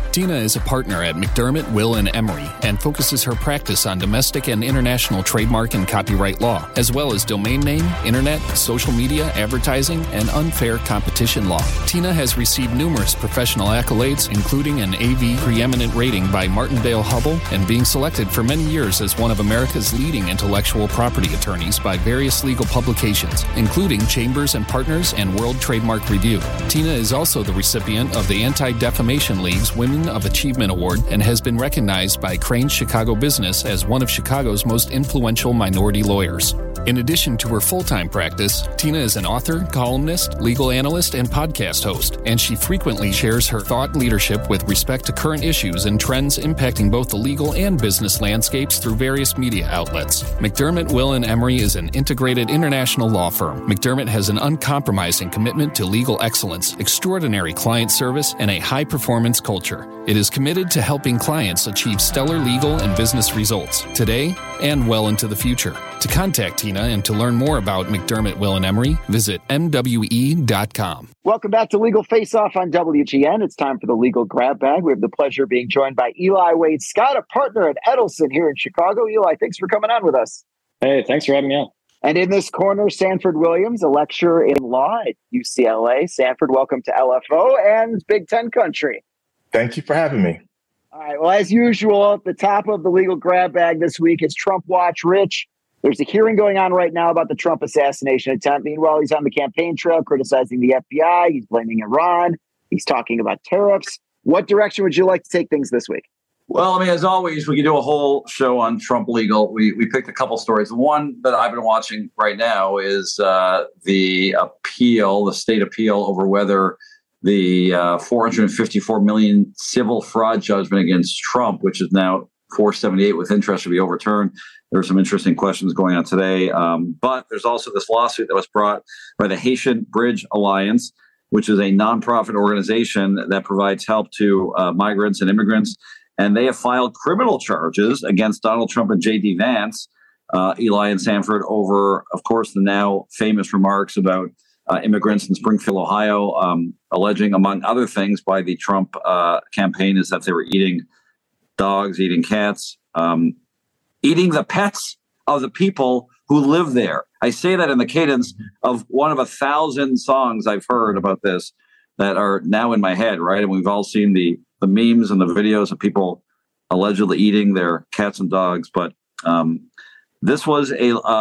Tina is a partner at McDermott, Will & Emery and focuses her practice on domestic and international trademark and copyright law, as well as domain name, internet, social media, advertising, and unfair competition law. Tina has received numerous professional accolades, including an AV preeminent rating by Martindale-Hubbell and being selected for many years as one of America's leading intellectual property attorneys by various legal publications, including Chambers and Partners and World Trademark Review. Tina is also the recipient of the Anti-Defamation League's Women of Achievement Award and has been recognized by Crain's Chicago Business as one of Chicago's most influential minority lawyers. In addition to her full-time practice, Tina is an author, columnist, legal analyst, and podcast host, and she frequently shares her thought leadership with respect to current issues and trends impacting both the legal and business landscapes through various media outlets. McDermott, Will & Emery is an integrated international law firm. McDermott has an uncompromising commitment to legal excellence, extraordinary client service, and a high-performance culture. It is committed to helping clients achieve stellar legal and business results today and well into the future. To contact Tina and to learn more about McDermott, Will & Emery, visit MWE.com. Welcome back to Legal Face Off on WGN. It's time for the Legal Grab Bag. We have the pleasure of being joined by Eli Wade Scott, a partner at Edelson here in Chicago. Eli, thanks for coming on with us. Hey, thanks for having me on. And in this corner, Sanford Williams, a lecturer in law at UCLA. Sanford, welcome to LFO and Big Ten Country. Thank you for having me. All right. Well, as usual, at the top of the Legal Grab Bag this week is Trump Watch. Rich, there's a hearing going on right now about the Trump assassination attempt. Meanwhile, he's on the campaign trail criticizing the FBI. He's blaming Iran. He's talking about tariffs. What direction would you like to take things this week? Well, I mean, as always, we could do a whole show on Trump legal. We picked a couple stories. The one that I've been watching right now is the appeal, the state appeal over whether the $454 million civil fraud judgment against Trump, which is now 478 with interest, should be overturned. There are some interesting questions going on today. But there's also this lawsuit that was brought by the Haitian Bridge Alliance, which is a nonprofit organization that provides help to migrants and immigrants. And they have filed criminal charges against Donald Trump and J.D. Vance, Eli and Sanford, over, of course, the now famous remarks about immigrants in Springfield, Ohio, alleging, among other things, by the Trump campaign is that they were eating dogs, eating cats, eating the pets of the people who live there. I say that in the cadence of one of 1,000 songs I've heard about this that are now in my head, right? And we've all seen the memes and the videos of people allegedly eating their cats and dogs. But this was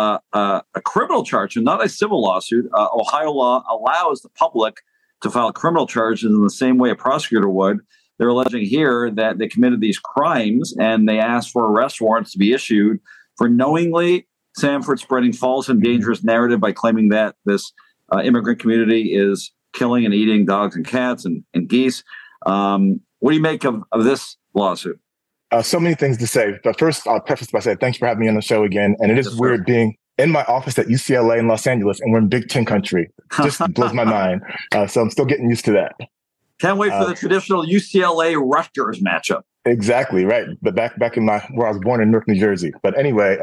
a criminal charge and not a civil lawsuit. Ohio law allows the public to file criminal charges in the same way a prosecutor would. They're alleging here that they committed these crimes and they asked for arrest warrants to be issued for knowingly, Sanford, spreading false and dangerous narrative by claiming that this immigrant community is killing and eating dogs and cats and geese. What do you make of this lawsuit? So many things to say. But first, I'll preface by saying thanks for having me on the show again. And it is weird being in my office at UCLA in Los Angeles, and we're in Big Ten country. Just blows my mind. So I'm still getting used to that. Can't wait for the traditional UCLA-Rutgers matchup. Exactly, right. But back in where I was born in Newark, New Jersey. But anyway,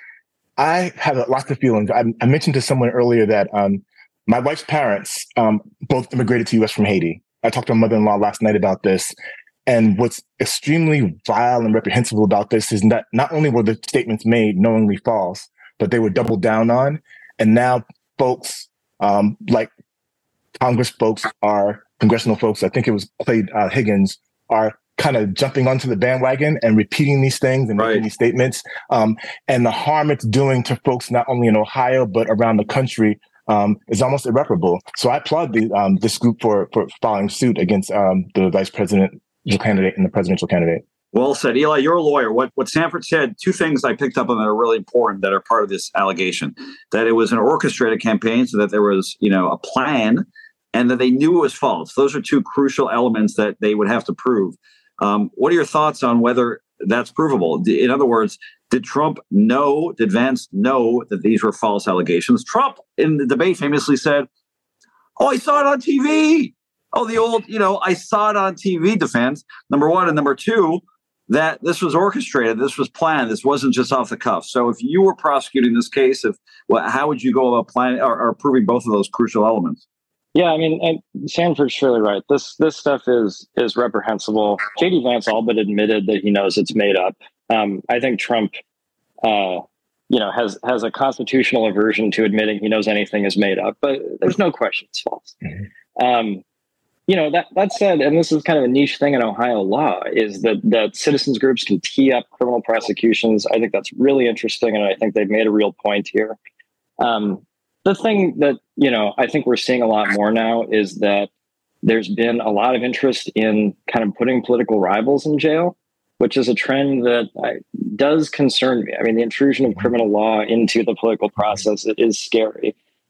I have lots of feelings. I mentioned to someone earlier that my wife's parents both immigrated to U.S. from Haiti. I talked to my mother-in-law last night about this. And what's extremely vile and reprehensible about this is that not only were the statements made knowingly false, but they were doubled down on. And now folks like Congress folks congressional folks, I think it was Clay Higgins, are kind of jumping onto the bandwagon and repeating these things and making these statements. And the harm it's doing to folks not only in Ohio, but around the country is almost irreparable. So I applaud this group for filing suit against the vice presidential candidate and the presidential candidate. Well said. Eli, you're a lawyer. What Sanford said, two things I picked up on that are really important that are part of this allegation, that it was an orchestrated campaign, so that there was, a plan, and that they knew it was false. Those are two crucial elements that they would have to prove. What are your thoughts on whether that's provable? In other words, did Vance know that these were false allegations? Trump, in the debate, famously said, "Oh, I saw it on TV." Oh, the old, I saw it on TV defense, number one. And number two, that this was orchestrated. This was planned. This wasn't just off the cuff. So if you were prosecuting this case, how would you go about planning or proving both of those crucial elements? Yeah, I mean, Sanford's surely right. This stuff is reprehensible. JD Vance all but admitted that he knows it's made up. I think Trump, has a constitutional aversion to admitting he knows anything is made up, but there's no question it's false. That said, and this is kind of a niche thing in Ohio law, is that citizens groups can tee up criminal prosecutions. I think that's really interesting, and I think they've made a real point here. The thing that, I think we're seeing a lot more now is that there's been a lot of interest in kind of putting political rivals in jail, which is a trend that does concern me. I mean, the intrusion of criminal law into the political process, it is scary.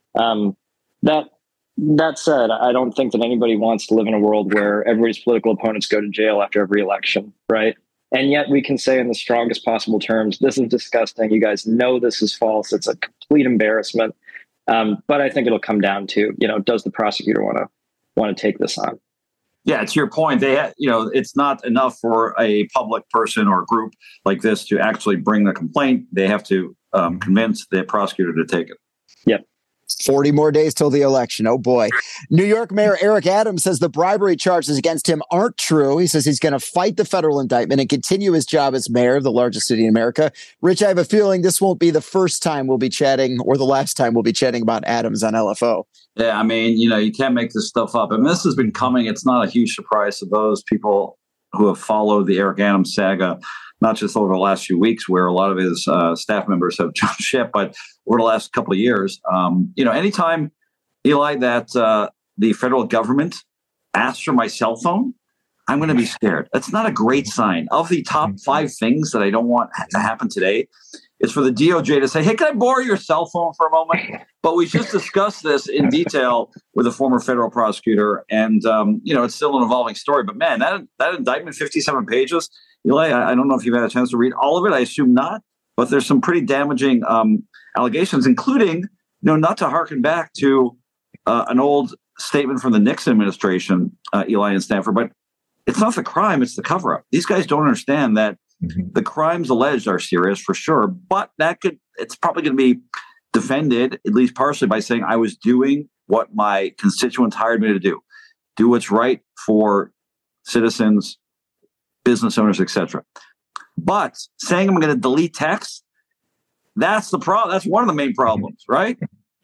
That said, I don't think that anybody wants to live in a world where everybody's political opponents go to jail after every election, right? And yet we can say in the strongest possible terms, this is disgusting. You guys know this is false. It's a complete embarrassment. But I think it'll come down to, does the prosecutor want to take this on? Yeah, to your point, it's not enough for a public person or group like this to actually bring the complaint. They have to convince the prosecutor to take it. Yep. 40 more days till the election. Oh, boy. New York Mayor Eric Adams says the bribery charges against him aren't true. He says he's going to fight the federal indictment and continue his job as mayor of the largest city in America. Rich, I have a feeling this won't be the first time we'll be chatting or the last time we'll be chatting about Adams on LFO. Yeah, I mean, you can't make this stuff up. And this has been coming. It's not a huge surprise to those people who have followed the Eric Adams saga, not just over the last few weeks where a lot of his staff members have jumped ship, but over the last couple of years. Anytime, Eli, that the federal government asks for my cell phone, I'm going to be scared. That's not a great sign. Of the top 5 things that I don't want to happen today, is for the DOJ to say, hey, can I borrow your cell phone for a moment? But we just discussed this in detail with a former federal prosecutor. And, it's still an evolving story. But, man, that indictment, 57 pages, Eli, I don't know if you've had a chance to read all of it. I assume not. But there's some pretty damaging allegations, including, not to harken back to an old statement from the Nixon administration, Eli and Stanford, but it's not the crime, it's the cover-up. These guys don't understand that the crimes alleged are serious for sure, but it's probably going to be defended, at least partially, by saying I was doing what my constituents hired me to do what's right for citizens, business owners, etc. But saying I'm going to delete text, that's the problem. That's one of the main problems, right?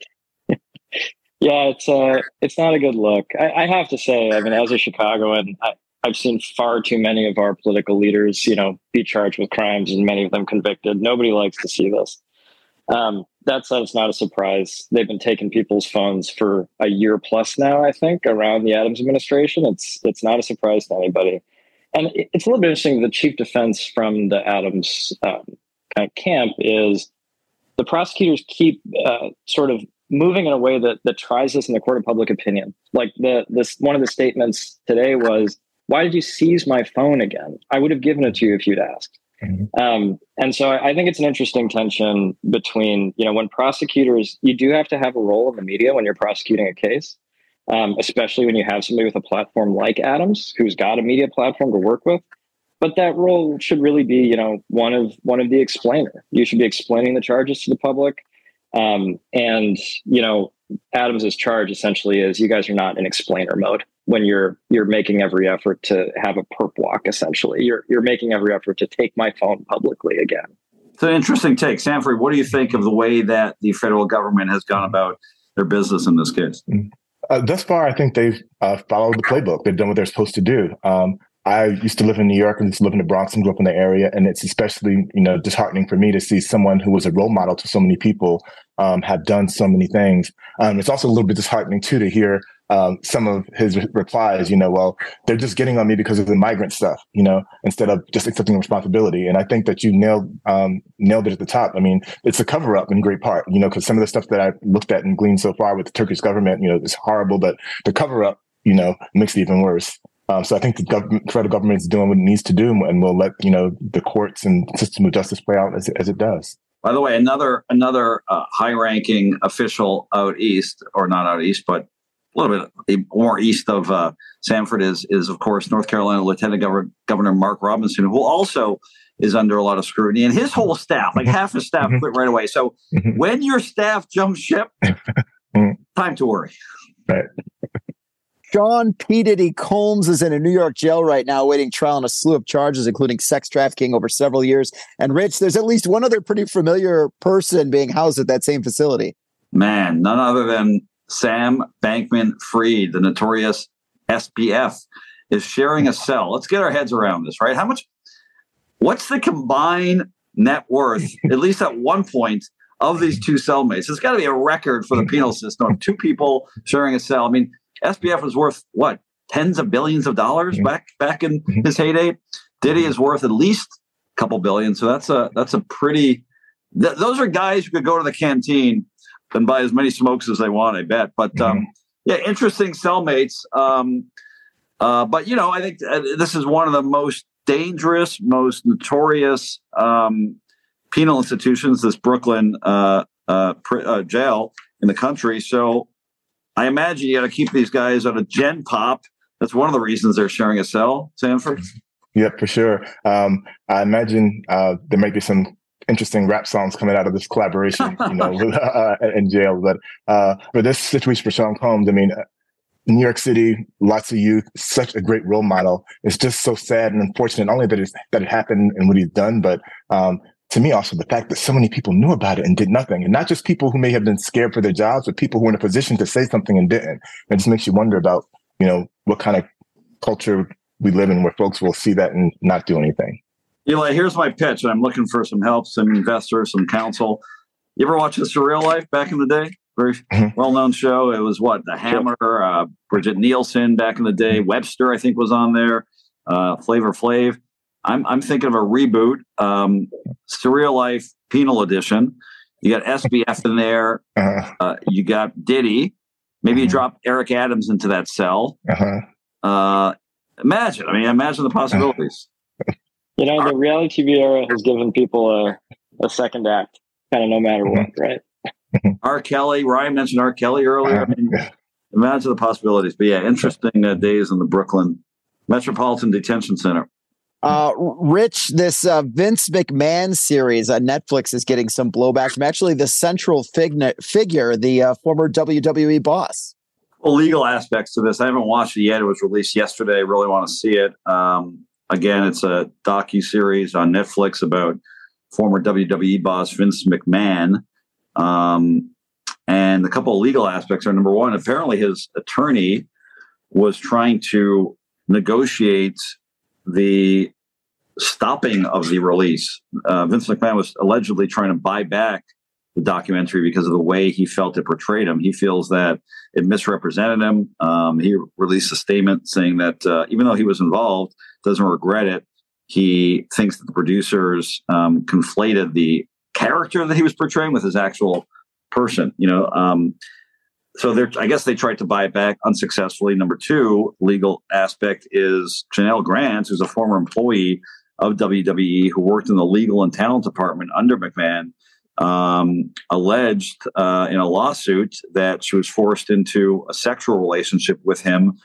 Yeah, it's not a good look. I have to say, I mean, as a Chicagoan, I've seen far too many of our political leaders, be charged with crimes and many of them convicted. Nobody likes to see this. That said, it's not a surprise. They've been taking people's phones for a year plus now, I think, around the Adams administration. It's not a surprise to anybody. And it's a little bit interesting. The chief defense from the Adams kind of camp is the prosecutors keep sort of moving in a way that tries this in the court of public opinion. Like one of the statements today was, why did you seize my phone again? I would have given it to you if you'd asked. And so I think it's an interesting tension between, when prosecutors, you do have to have a role in the media when you're prosecuting a case, especially when you have somebody with a platform like Adams, who's got a media platform to work with. But that role should really be, one of the explainer. You should be explaining the charges to the public. Adams's charge essentially is you guys are not in explainer mode when you're making every effort to have a perp walk. Essentially, you're making every effort to take my phone publicly again. It's an interesting take, Sanford. What do you think of the way that the federal government has gone about their business in this case? Thus far, I think they've followed the playbook. They've done what they're supposed to do. I used to live in New York and used to live in the Bronx and grew up in the area. And it's especially, disheartening for me to see someone who was a role model to so many people have done so many things. It's also a little bit disheartening, too, to hear some of his replies, well, they're just getting on me because of the migrant stuff, instead of just accepting responsibility. And I think that you nailed it at the top. I mean, it's a cover up in great part, because some of the stuff that I looked at and gleaned so far with the Turkish government, is horrible, but the cover up, makes it even worse. So I think the federal government is doing what it needs to do, and we'll let the courts and system of justice play out as it does. By the way, another high-ranking official out east, or not out east, but a little bit more east of Sanford is of course North Carolina Lieutenant Governor Mark Robinson, who also is under a lot of scrutiny, and his whole staff, like half his staff, quit right away. So when your staff jumps ship, time to worry. Right. Sean P. Diddy Combs is in a New York jail right now, awaiting trial on a slew of charges, including sex trafficking over several years. And Rich, there's at least one other pretty familiar person being housed at that same facility. Man, none other than Sam Bankman-Fried, the notorious SBF, is sharing a cell. Let's get our heads around this, right? What's the combined net worth, at least at one point, of these two cellmates? It's got to be a record for the penal system. Two people sharing a cell. I mean, SBF was worth what, tens of billions of dollars back in his heyday. Diddy is worth at least a couple billion. So that's a pretty. Those are guys who could go to the canteen and buy as many smokes as they want, I bet. But yeah, interesting cellmates. But I think this is one of the most dangerous, most notorious penal institutions, this Brooklyn jail in the country. So I imagine you got to keep these guys on a gen pop. That's one of the reasons they're sharing a cell, Sanford. Yeah, for sure. I imagine there might be some interesting rap songs coming out of this collaboration, in jail. But for this situation for Sean Combs, I mean, New York City, lots of youth, such a great role model. It's just so sad and unfortunate, not only that it happened and what he's done, but to me also the fact that so many people knew about it and did nothing. And not just people who may have been scared for their jobs, but people who were in a position to say something and didn't. It just makes you wonder about, what kind of culture we live in where folks will see that and not do anything. Eli, here's my pitch. And I'm looking for some help, some investors, some counsel. You ever watch The Surreal Life back in the day? Very well-known show. It was The Hammer, Bridget Nielsen back in the day. Webster, I think, was on there. Flavor Flav. I'm thinking of a reboot. Surreal Life Penal Edition. You got SBF in there. You got Diddy. Maybe you drop Eric Adams into that cell. Imagine the possibilities. The reality TV era has given people a second act, kind of no matter what, right? R. Kelly. Ryan mentioned R. Kelly earlier. Imagine the possibilities. But yeah, interesting days in the Brooklyn Metropolitan Detention Center. Rich, this Vince McMahon series on Netflix is getting some blowback from actually the central figure, the former WWE boss. Well, legal aspects to this. I haven't watched it yet. It was released yesterday. I really want to see it. Again, it's a docu-series on Netflix about former WWE boss Vince McMahon. And a couple of legal aspects are, number one, apparently his attorney was trying to negotiate the stopping of the release. Vince McMahon was allegedly trying to buy back the documentary because of the way he felt it portrayed him. He feels that it misrepresented him. He released a statement saying that even though he was involved, doesn't regret it. He thinks that the producers conflated the character that he was portraying with his actual person. So I guess they tried to buy it back unsuccessfully. Number two, legal aspect is Janelle Grant, who's a former employee of WWE who worked in the legal and talent department under McMahon, alleged in a lawsuit that she was forced into a sexual relationship with him,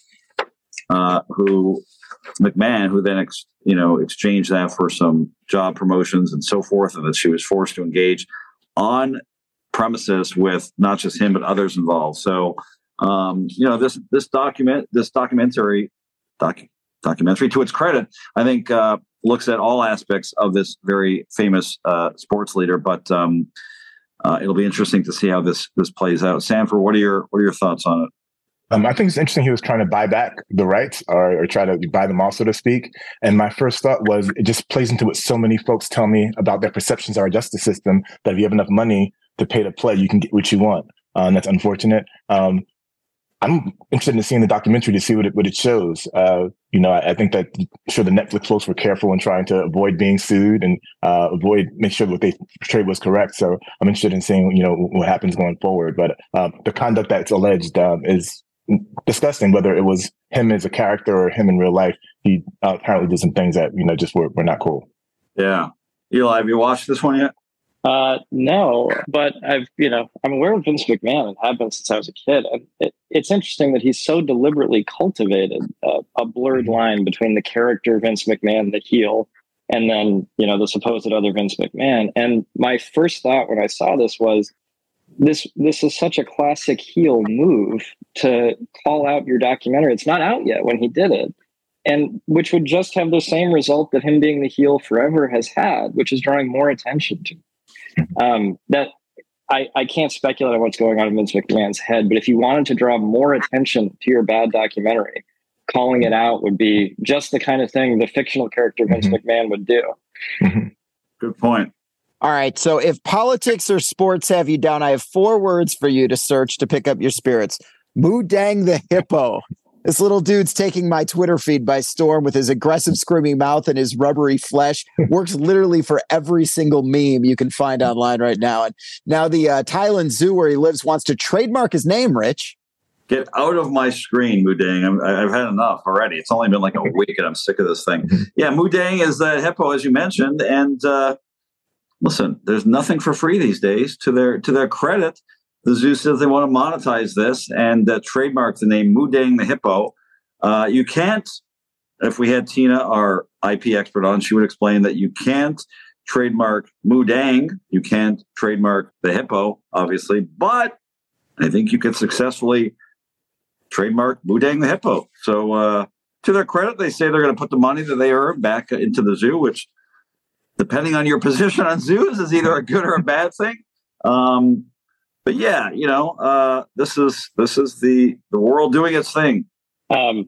who then exchanged that for some job promotions and so forth, and that she was forced to engage on premises with not just him but others involved. So this documentary to its credit, I think looks at all aspects of this very famous sports leader, but it'll be interesting to see how this plays out. Sanford, what are your thoughts on it? I think it's interesting he was trying to buy back the rights or try to buy them all, so to speak. And my first thought was it just plays into what so many folks tell me about their perceptions of our justice system, that if you have enough money to pay to play, you can get what you want. And that's unfortunate. I'm interested in seeing the documentary to see what it shows. I think that the Netflix folks were careful in trying to avoid being sued and make sure what they portrayed was correct. So I'm interested in seeing, what happens going forward. But the conduct that's alleged is disgusting, whether it was him as a character or him in real life. He apparently did some things that, just were not cool. Yeah. Eli, have you watched this one yet? No, but I'm aware of Vince McMahon and have been since I was a kid. And it's interesting that he's so deliberately cultivated a blurred line between the character Vince McMahon, the heel, and then, the supposed other Vince McMahon. And my first thought when I saw this was, this is such a classic heel move to call out your documentary. It's not out yet when he did it. And which would just have the same result that him being the heel forever has had, which is drawing more attention to. That I can't speculate on what's going on in Vince McMahon's head, but if you wanted to draw more attention to your bad documentary, calling it out would be just the kind of thing the fictional character Vince McMahon would do. Good point. All right. So if politics or sports have you down, I have 4 words for you to search to pick up your spirits. Mudang the hippo. This little dude's taking my Twitter feed by storm with his aggressive screaming mouth and his rubbery flesh. Works literally for every single meme you can find online right now. And now the Thailand zoo where he lives wants to trademark his name, Rich. Get out of my screen, Mudang. I've had enough already. It's only been like a week and I'm sick of this thing. Yeah, Mudang is the hippo, as you mentioned. And listen, there's nothing for free these days. To their credit, the zoo says they want to monetize this and trademark the name Mudang the hippo. You can't, if we had Tina, our IP expert on, she would explain that you can't trademark Mudang. You can't trademark the hippo, obviously. But I think you could successfully trademark Mudang the hippo. So to their credit, they say they're going to put the money that they earn back into the zoo, which, depending on your position on zoos, is either a good or a bad thing. But yeah, this is the world doing its thing. I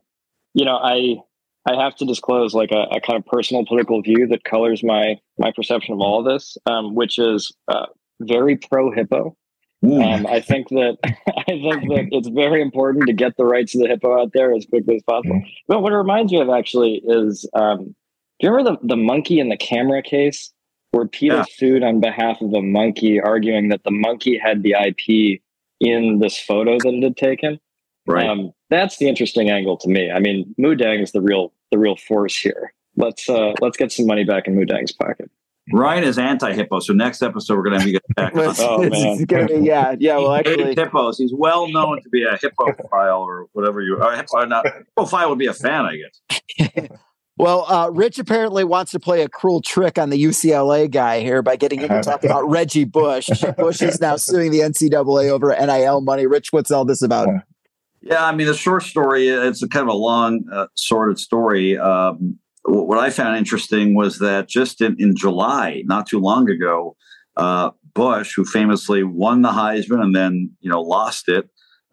have to disclose like a kind of personal political view that colors my perception of all of this, which is very pro hippo. I think that it's very important to get the rights of the hippo out there as quickly as possible. But what it reminds me of actually is, do you remember the monkey in the camera case? Where Peter sued on behalf of a monkey, arguing that the monkey had the IP in this photo that it had taken. Right. That's the interesting angle to me. I mean, Mudang is the real force here. Let's get some money back in Mudang's pocket. Ryan is anti-hippo, so next episode we're going to have you get back. Oh man, it's gonna be, yeah. Well, actually, hippos. He's well known to be a hippophile or whatever you. Hippophile would be a fan, I guess. Well, Rich apparently wants to play a cruel trick on the UCLA guy here by getting him to talk about Reggie Bush. Bush is now suing the NCAA over NIL money. Rich, what's all this about? Yeah, I mean, the short story, it's a kind of a long, sordid story. What I found interesting was that just in July, not too long ago, Bush, who famously won the Heisman and then, lost it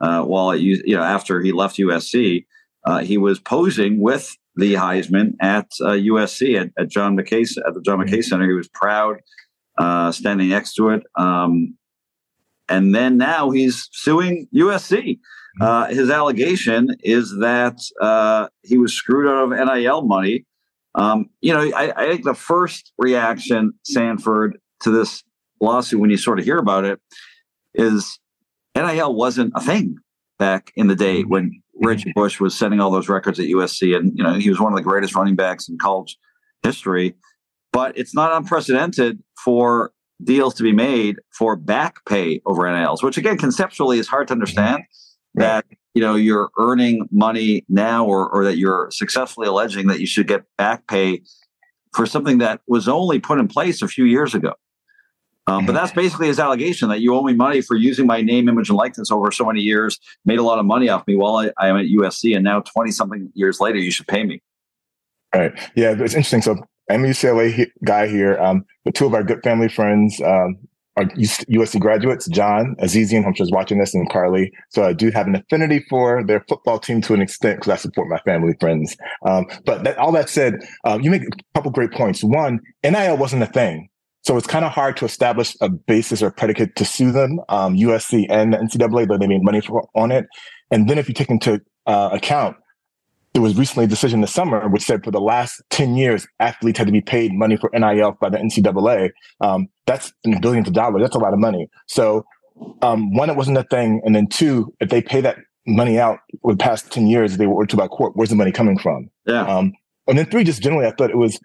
after he left USC, he was posing with the Heisman at USC at the John McKay Center. He was proud, standing next to it. And then now he's suing USC. His allegation is that he was screwed out of NIL money. I think the first reaction, Sanford, to this lawsuit when you sort of hear about it is NIL wasn't a thing back in the day when Reggie Bush was setting all those records at USC, and he was one of the greatest running backs in college history. But it's not unprecedented for deals to be made for back pay over NILs, which again conceptually is hard to understand. That you're earning money now, or that you're successfully alleging that you should get back pay for something that was only put in place a few years ago. But that's basically his allegation, that you owe me money for using my name, image, and likeness over so many years, made a lot of money off me while I am at USC, and now 20-something years later, you should pay me. Right. Yeah, it's interesting. So I'm a UCLA guy here. But 2 of our good family friends are USC graduates, John Azizian, who's just watching this, and Carly. So I do have an affinity for their football team to an extent because I support my family friends. But all that said, you make a couple great points. One, NIL wasn't a thing. So it's kind of hard to establish a basis or predicate to sue them, USC and the NCAA, though they made money on it. And then if you take into account, there was recently a decision this summer which said for the last 10 years, athletes had to be paid money for NIL by the NCAA. That's in billions of dollars. That's a lot of money. So one, it wasn't a thing. And then 2, if they pay that money out for the past 10 years, they were to by court, where's the money coming from? Yeah. And then 3, just generally, I thought it was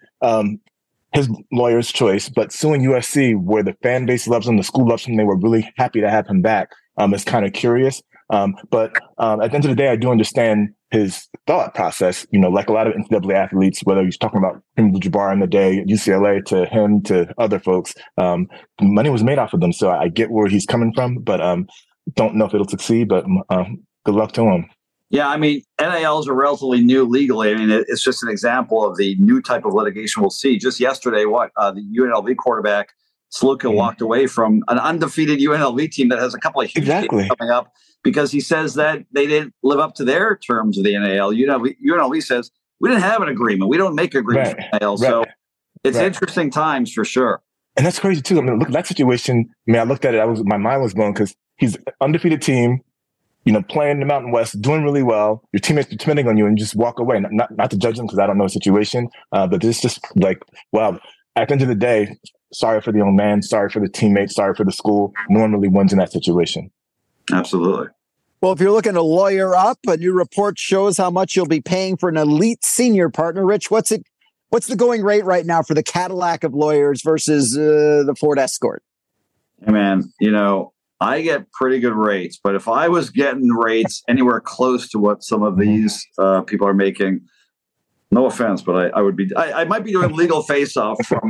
his lawyer's choice, but suing USC, where the fan base loves him, the school loves him, they were really happy to have him back, is kind of curious. But at the end of the day, I do understand his thought process. Like a lot of NCAA athletes, whether he's talking about Kareem Abdul-Jabbar in the day at UCLA to him to other folks, money was made off of them. So I get where he's coming from, but don't know if it'll succeed. But good luck to him. Yeah, I mean, NILs are relatively new legally. I mean, it's just an example of the new type of litigation we'll see. Just yesterday, the UNLV quarterback, Sluka, walked away from an undefeated UNLV team that has a couple of huge games coming up because he says that they didn't live up to their terms of the NIL. UNLV says, we didn't have an agreement. We don't make agreements with NIL. So it's interesting times for sure. And that's crazy, too. I mean, look at that situation. I mean, I looked at it. My mind was blown because he's an undefeated team, playing in the Mountain West, doing really well. Your teammates are depending on you and you just walk away. Not to judge them because I don't know the situation, but it's just like, wow, at the end of the day, sorry for the young man, sorry for the teammates, sorry for the school. No one really wins in that situation. Absolutely. Well, if you're looking to lawyer up, a new report shows how much you'll be paying for an elite senior partner. Rich, what's the going rate right now for the Cadillac of lawyers versus the Ford Escort? Hey, man, I get pretty good rates, but if I was getting rates anywhere close to what some of these people are making, no offense, but I might be doing legal face-off from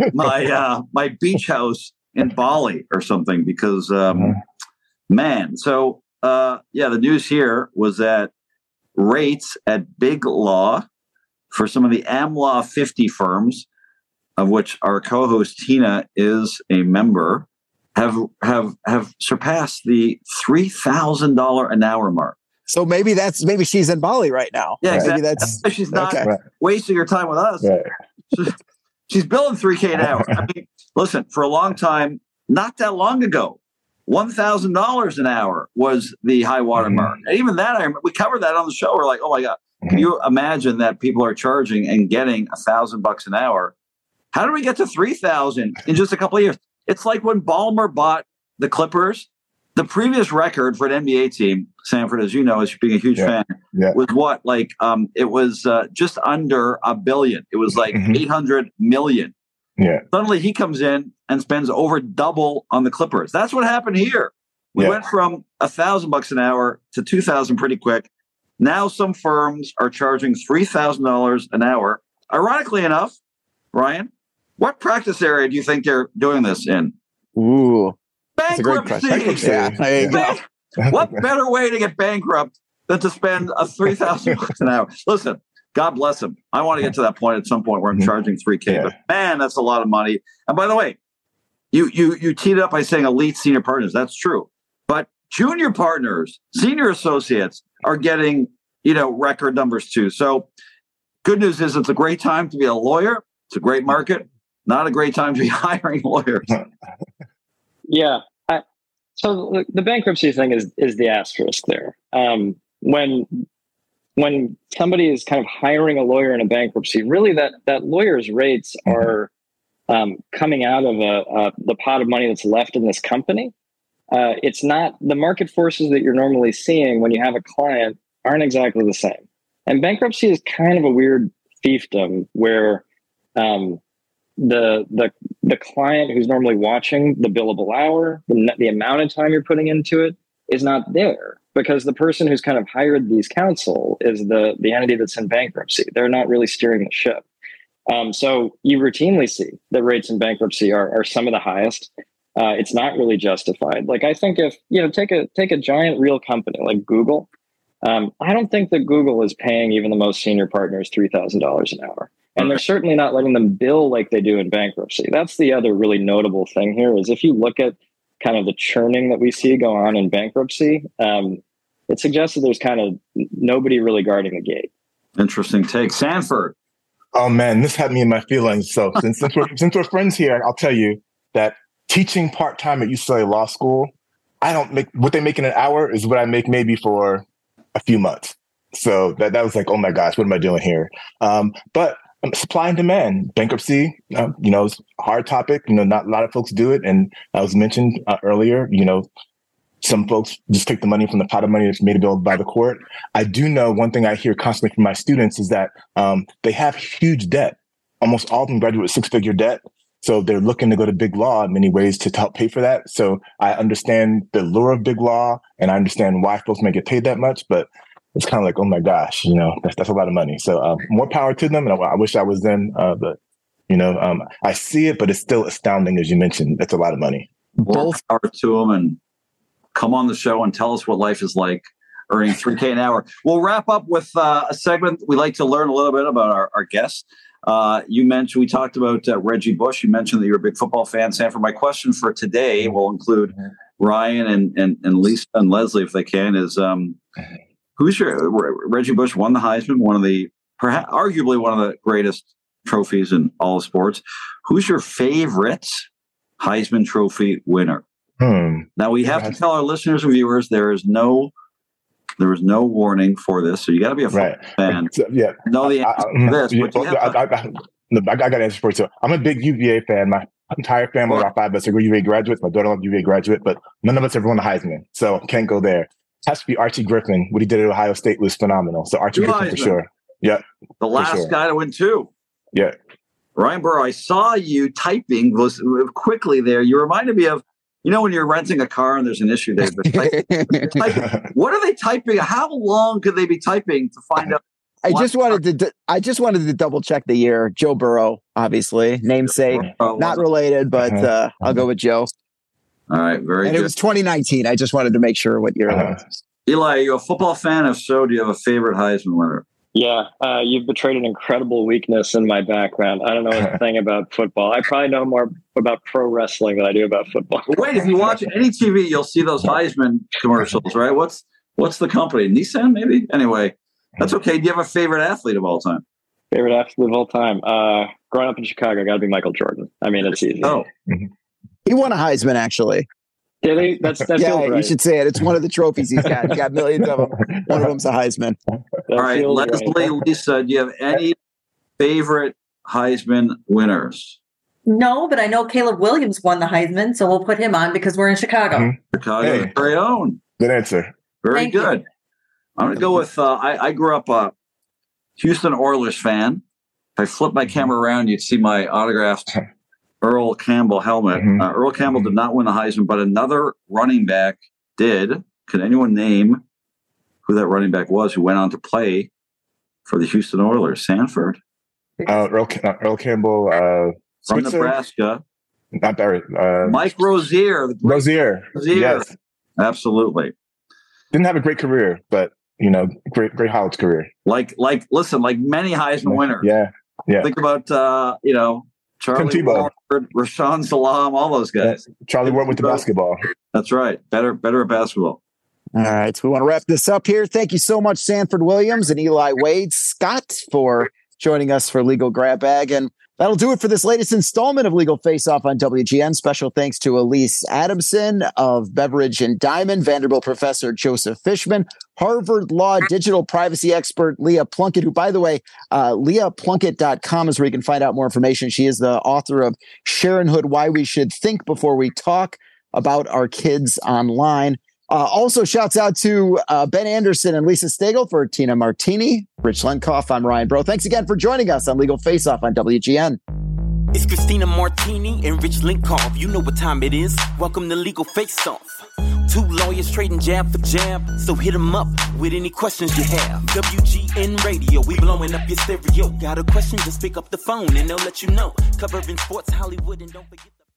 my beach house in Bali or something because, man. So, the news here was that rates at Big Law for some of the AmLaw 50 firms, of which our co-host Tina is a member, have surpassed the $3,000 an hour mark. So maybe she's in Bali right now. Yeah, exactly. Maybe that's why she's not wasting her time with us. Right. She's billing $3,000 an hour. I mean, listen, for a long time, not that long ago, $1,000 an hour was the high water mark. And even that, we covered that on the show. We're like, oh my God, can you imagine that people are charging and getting $1,000 an hour? How do we get to 3,000 in just a couple of years? It's like when Ballmer bought the Clippers. The previous record for an NBA team, Sanford, as you know, as being a huge fan, was what? It was just under $1 billion. It was like 800 million. Yeah. Suddenly he comes in and spends over double on the Clippers. That's what happened here. We went from $1,000 an hour to 2,000 pretty quick. Now some firms are charging $3,000 an hour. Ironically enough, Ryan, what practice area do you think they're doing this in? Ooh. Bankruptcy. Yeah, what better way to get bankrupt than to spend $3,000 an hour? Listen, God bless him. I want to get to that point at some point where I'm charging $3,000. But man, that's a lot of money. And by the way, you teed it up by saying elite senior partners. That's true. But junior partners, senior associates are getting, record numbers too. So good news is it's a great time to be a lawyer. It's a great market. Not a great time to be hiring lawyers. Yeah. So the bankruptcy thing is the asterisk there. When somebody is kind of hiring a lawyer in a bankruptcy, really that lawyer's rates are coming out of the pot of money that's left in this company. It's not the market forces that you're normally seeing when you have a client aren't exactly the same. And bankruptcy is kind of a weird fiefdom where the client who's normally watching the billable hour, the amount of time you're putting into it is not there because the person who's kind of hired these counsel is the entity that's in bankruptcy. They're not really steering the ship. So you routinely see the rates in bankruptcy are some of the highest. It's not really justified. Like I think if, take a giant real company like Google. I don't think that Google is paying even the most senior partners $3,000 an hour. And they're certainly not letting them bill like they do in bankruptcy. That's the other really notable thing here is if you look at kind of the churning that we see go on in bankruptcy, it suggests that there's kind of nobody really guarding the gate. Interesting take. Sanford. Oh, man, this had me in my feelings. So since we're friends here, I'll tell you that teaching part-time at UCLA Law School, I don't make what they make in an hour is what I make maybe for a few months. So that was like, oh my gosh, what am I doing here? But supply and demand, bankruptcy, is a hard topic. Not a lot of folks do it. And as mentioned earlier, some folks just take the money from the pot of money that's made available by the court. I do know one thing I hear constantly from my students is that they have huge debt. Almost all of them graduate with six-figure debt. So they're looking to go to Big Law in many ways to help pay for that. So I understand the lure of Big Law and I understand why folks may get paid that much, but it's kind of like, oh my gosh, that's a lot of money. So more power to them. And I wish I was them, but I see it, but it's still astounding. As you mentioned, that's a lot of money. Both power to them and come on the show and tell us what life is like earning $3K an hour. We'll wrap up with a segment. We like to learn a little bit about our guests. We talked about Reggie Bush. You mentioned that you're a big football fan, Sanford. My question for today will include Ryan and Lisa and Leslie, if they can, is who's your Reggie Bush won the Heisman, arguably one of the greatest trophies in all of sports. Who's your favorite Heisman Trophy winner? Now we have to tell our listeners and viewers there was no warning for this, so you got to be a football fan. Yeah, know the answer to this. I got an answer for it too. I'm a big UVA fan. My entire family are 5 of us are UVA graduates. My daughter-in-law UVA graduate, but none of us ever won the Heisman, so can't go there. Has to be Archie Griffin. What he did at Ohio State was phenomenal. So Archie Griffin for sure. Yeah, the last guy to win 2. Yeah, Ryan Burrow. I saw you typing quickly there. You reminded me of. When you're renting a car and there's an issue there, what are they typing? How long could they be typing to find out? I just wanted to double check the year. Joe Burrow, obviously, namesake, not related, but I'll go with Joe. All right, very good. It was 2019. I just wanted to make sure what year it was. Eli, are you a football fan? If so, do you have a favorite Heisman winner? Yeah, you've betrayed an incredible weakness in my background. I don't know a thing about football. I probably know more about pro wrestling than I do about football. Well, wait, if you watch any TV, you'll see those Heisman commercials, right? What's the company? Nissan, maybe? Anyway, that's okay. Do you have a favorite athlete of all time? Favorite athlete of all time? Growing up in Chicago, got to be Michael Jordan. I mean, it's easy. Oh. He won a Heisman, actually. Yeah, that's right. You should say it. It's one of the trophies he's got. He got millions of them. One of them's a Heisman. All right, Leslie, right. Lisa, do you have any favorite Heisman winners? No, but I know Caleb Williams won the Heisman, so we'll put him on because we're in Chicago. Mm-hmm. Chicago's very own. Good answer. Very good. You. I'm going to go with, I grew up a Houston Oilers fan. If I flip my camera around, you'd see my autographed Earl Campbell helmet. Earl Campbell did not win the Heisman, but another running back did. Can anyone name who that running back was who went on to play for the Houston Oilers? Sanford? Earl Campbell. From Nebraska. Not Barry. Mike Rozier. Rozier. Yes. Absolutely. Didn't have a great career, but, great college career. Like many Heisman winners. Yeah. Think about, Charlie Ward, Rashawn Salam, all those guys. Yeah. Charlie Ward with the basketball. That's right. Better at basketball. All right. So we want to wrap this up here. Thank you so much, Sanford Williams and Eli Wade Scott, for joining us for Legal Grab Bag. And that'll do it for this latest installment of Legal Face Off on WGN. Special thanks to Elise Adamson of Beveridge and Diamond, Vanderbilt professor Joseph Fishman, Harvard Law digital privacy expert Leah Plunkett, who, by the way, leahplunkett.com is where you can find out more information. She is the author of Sharon Hood, Why We Should Think Before We Talk About Our Kids Online. Also, shouts out to Ben Anderson and Lisa Stagel for Tina Martini. Rich Lenkoff, I'm Ryan Bro. Thanks again for joining us on Legal Face Off on WGN. It's Christina Martini and Rich Lenkoff. You know what time it is. Welcome to Legal Face Off. Two lawyers trading jab for jab. So hit them up with any questions you have. WGN Radio, we blowing up your stereo. Got a question, just pick up the phone and they'll let you know. Covering sports, Hollywood, and don't forget.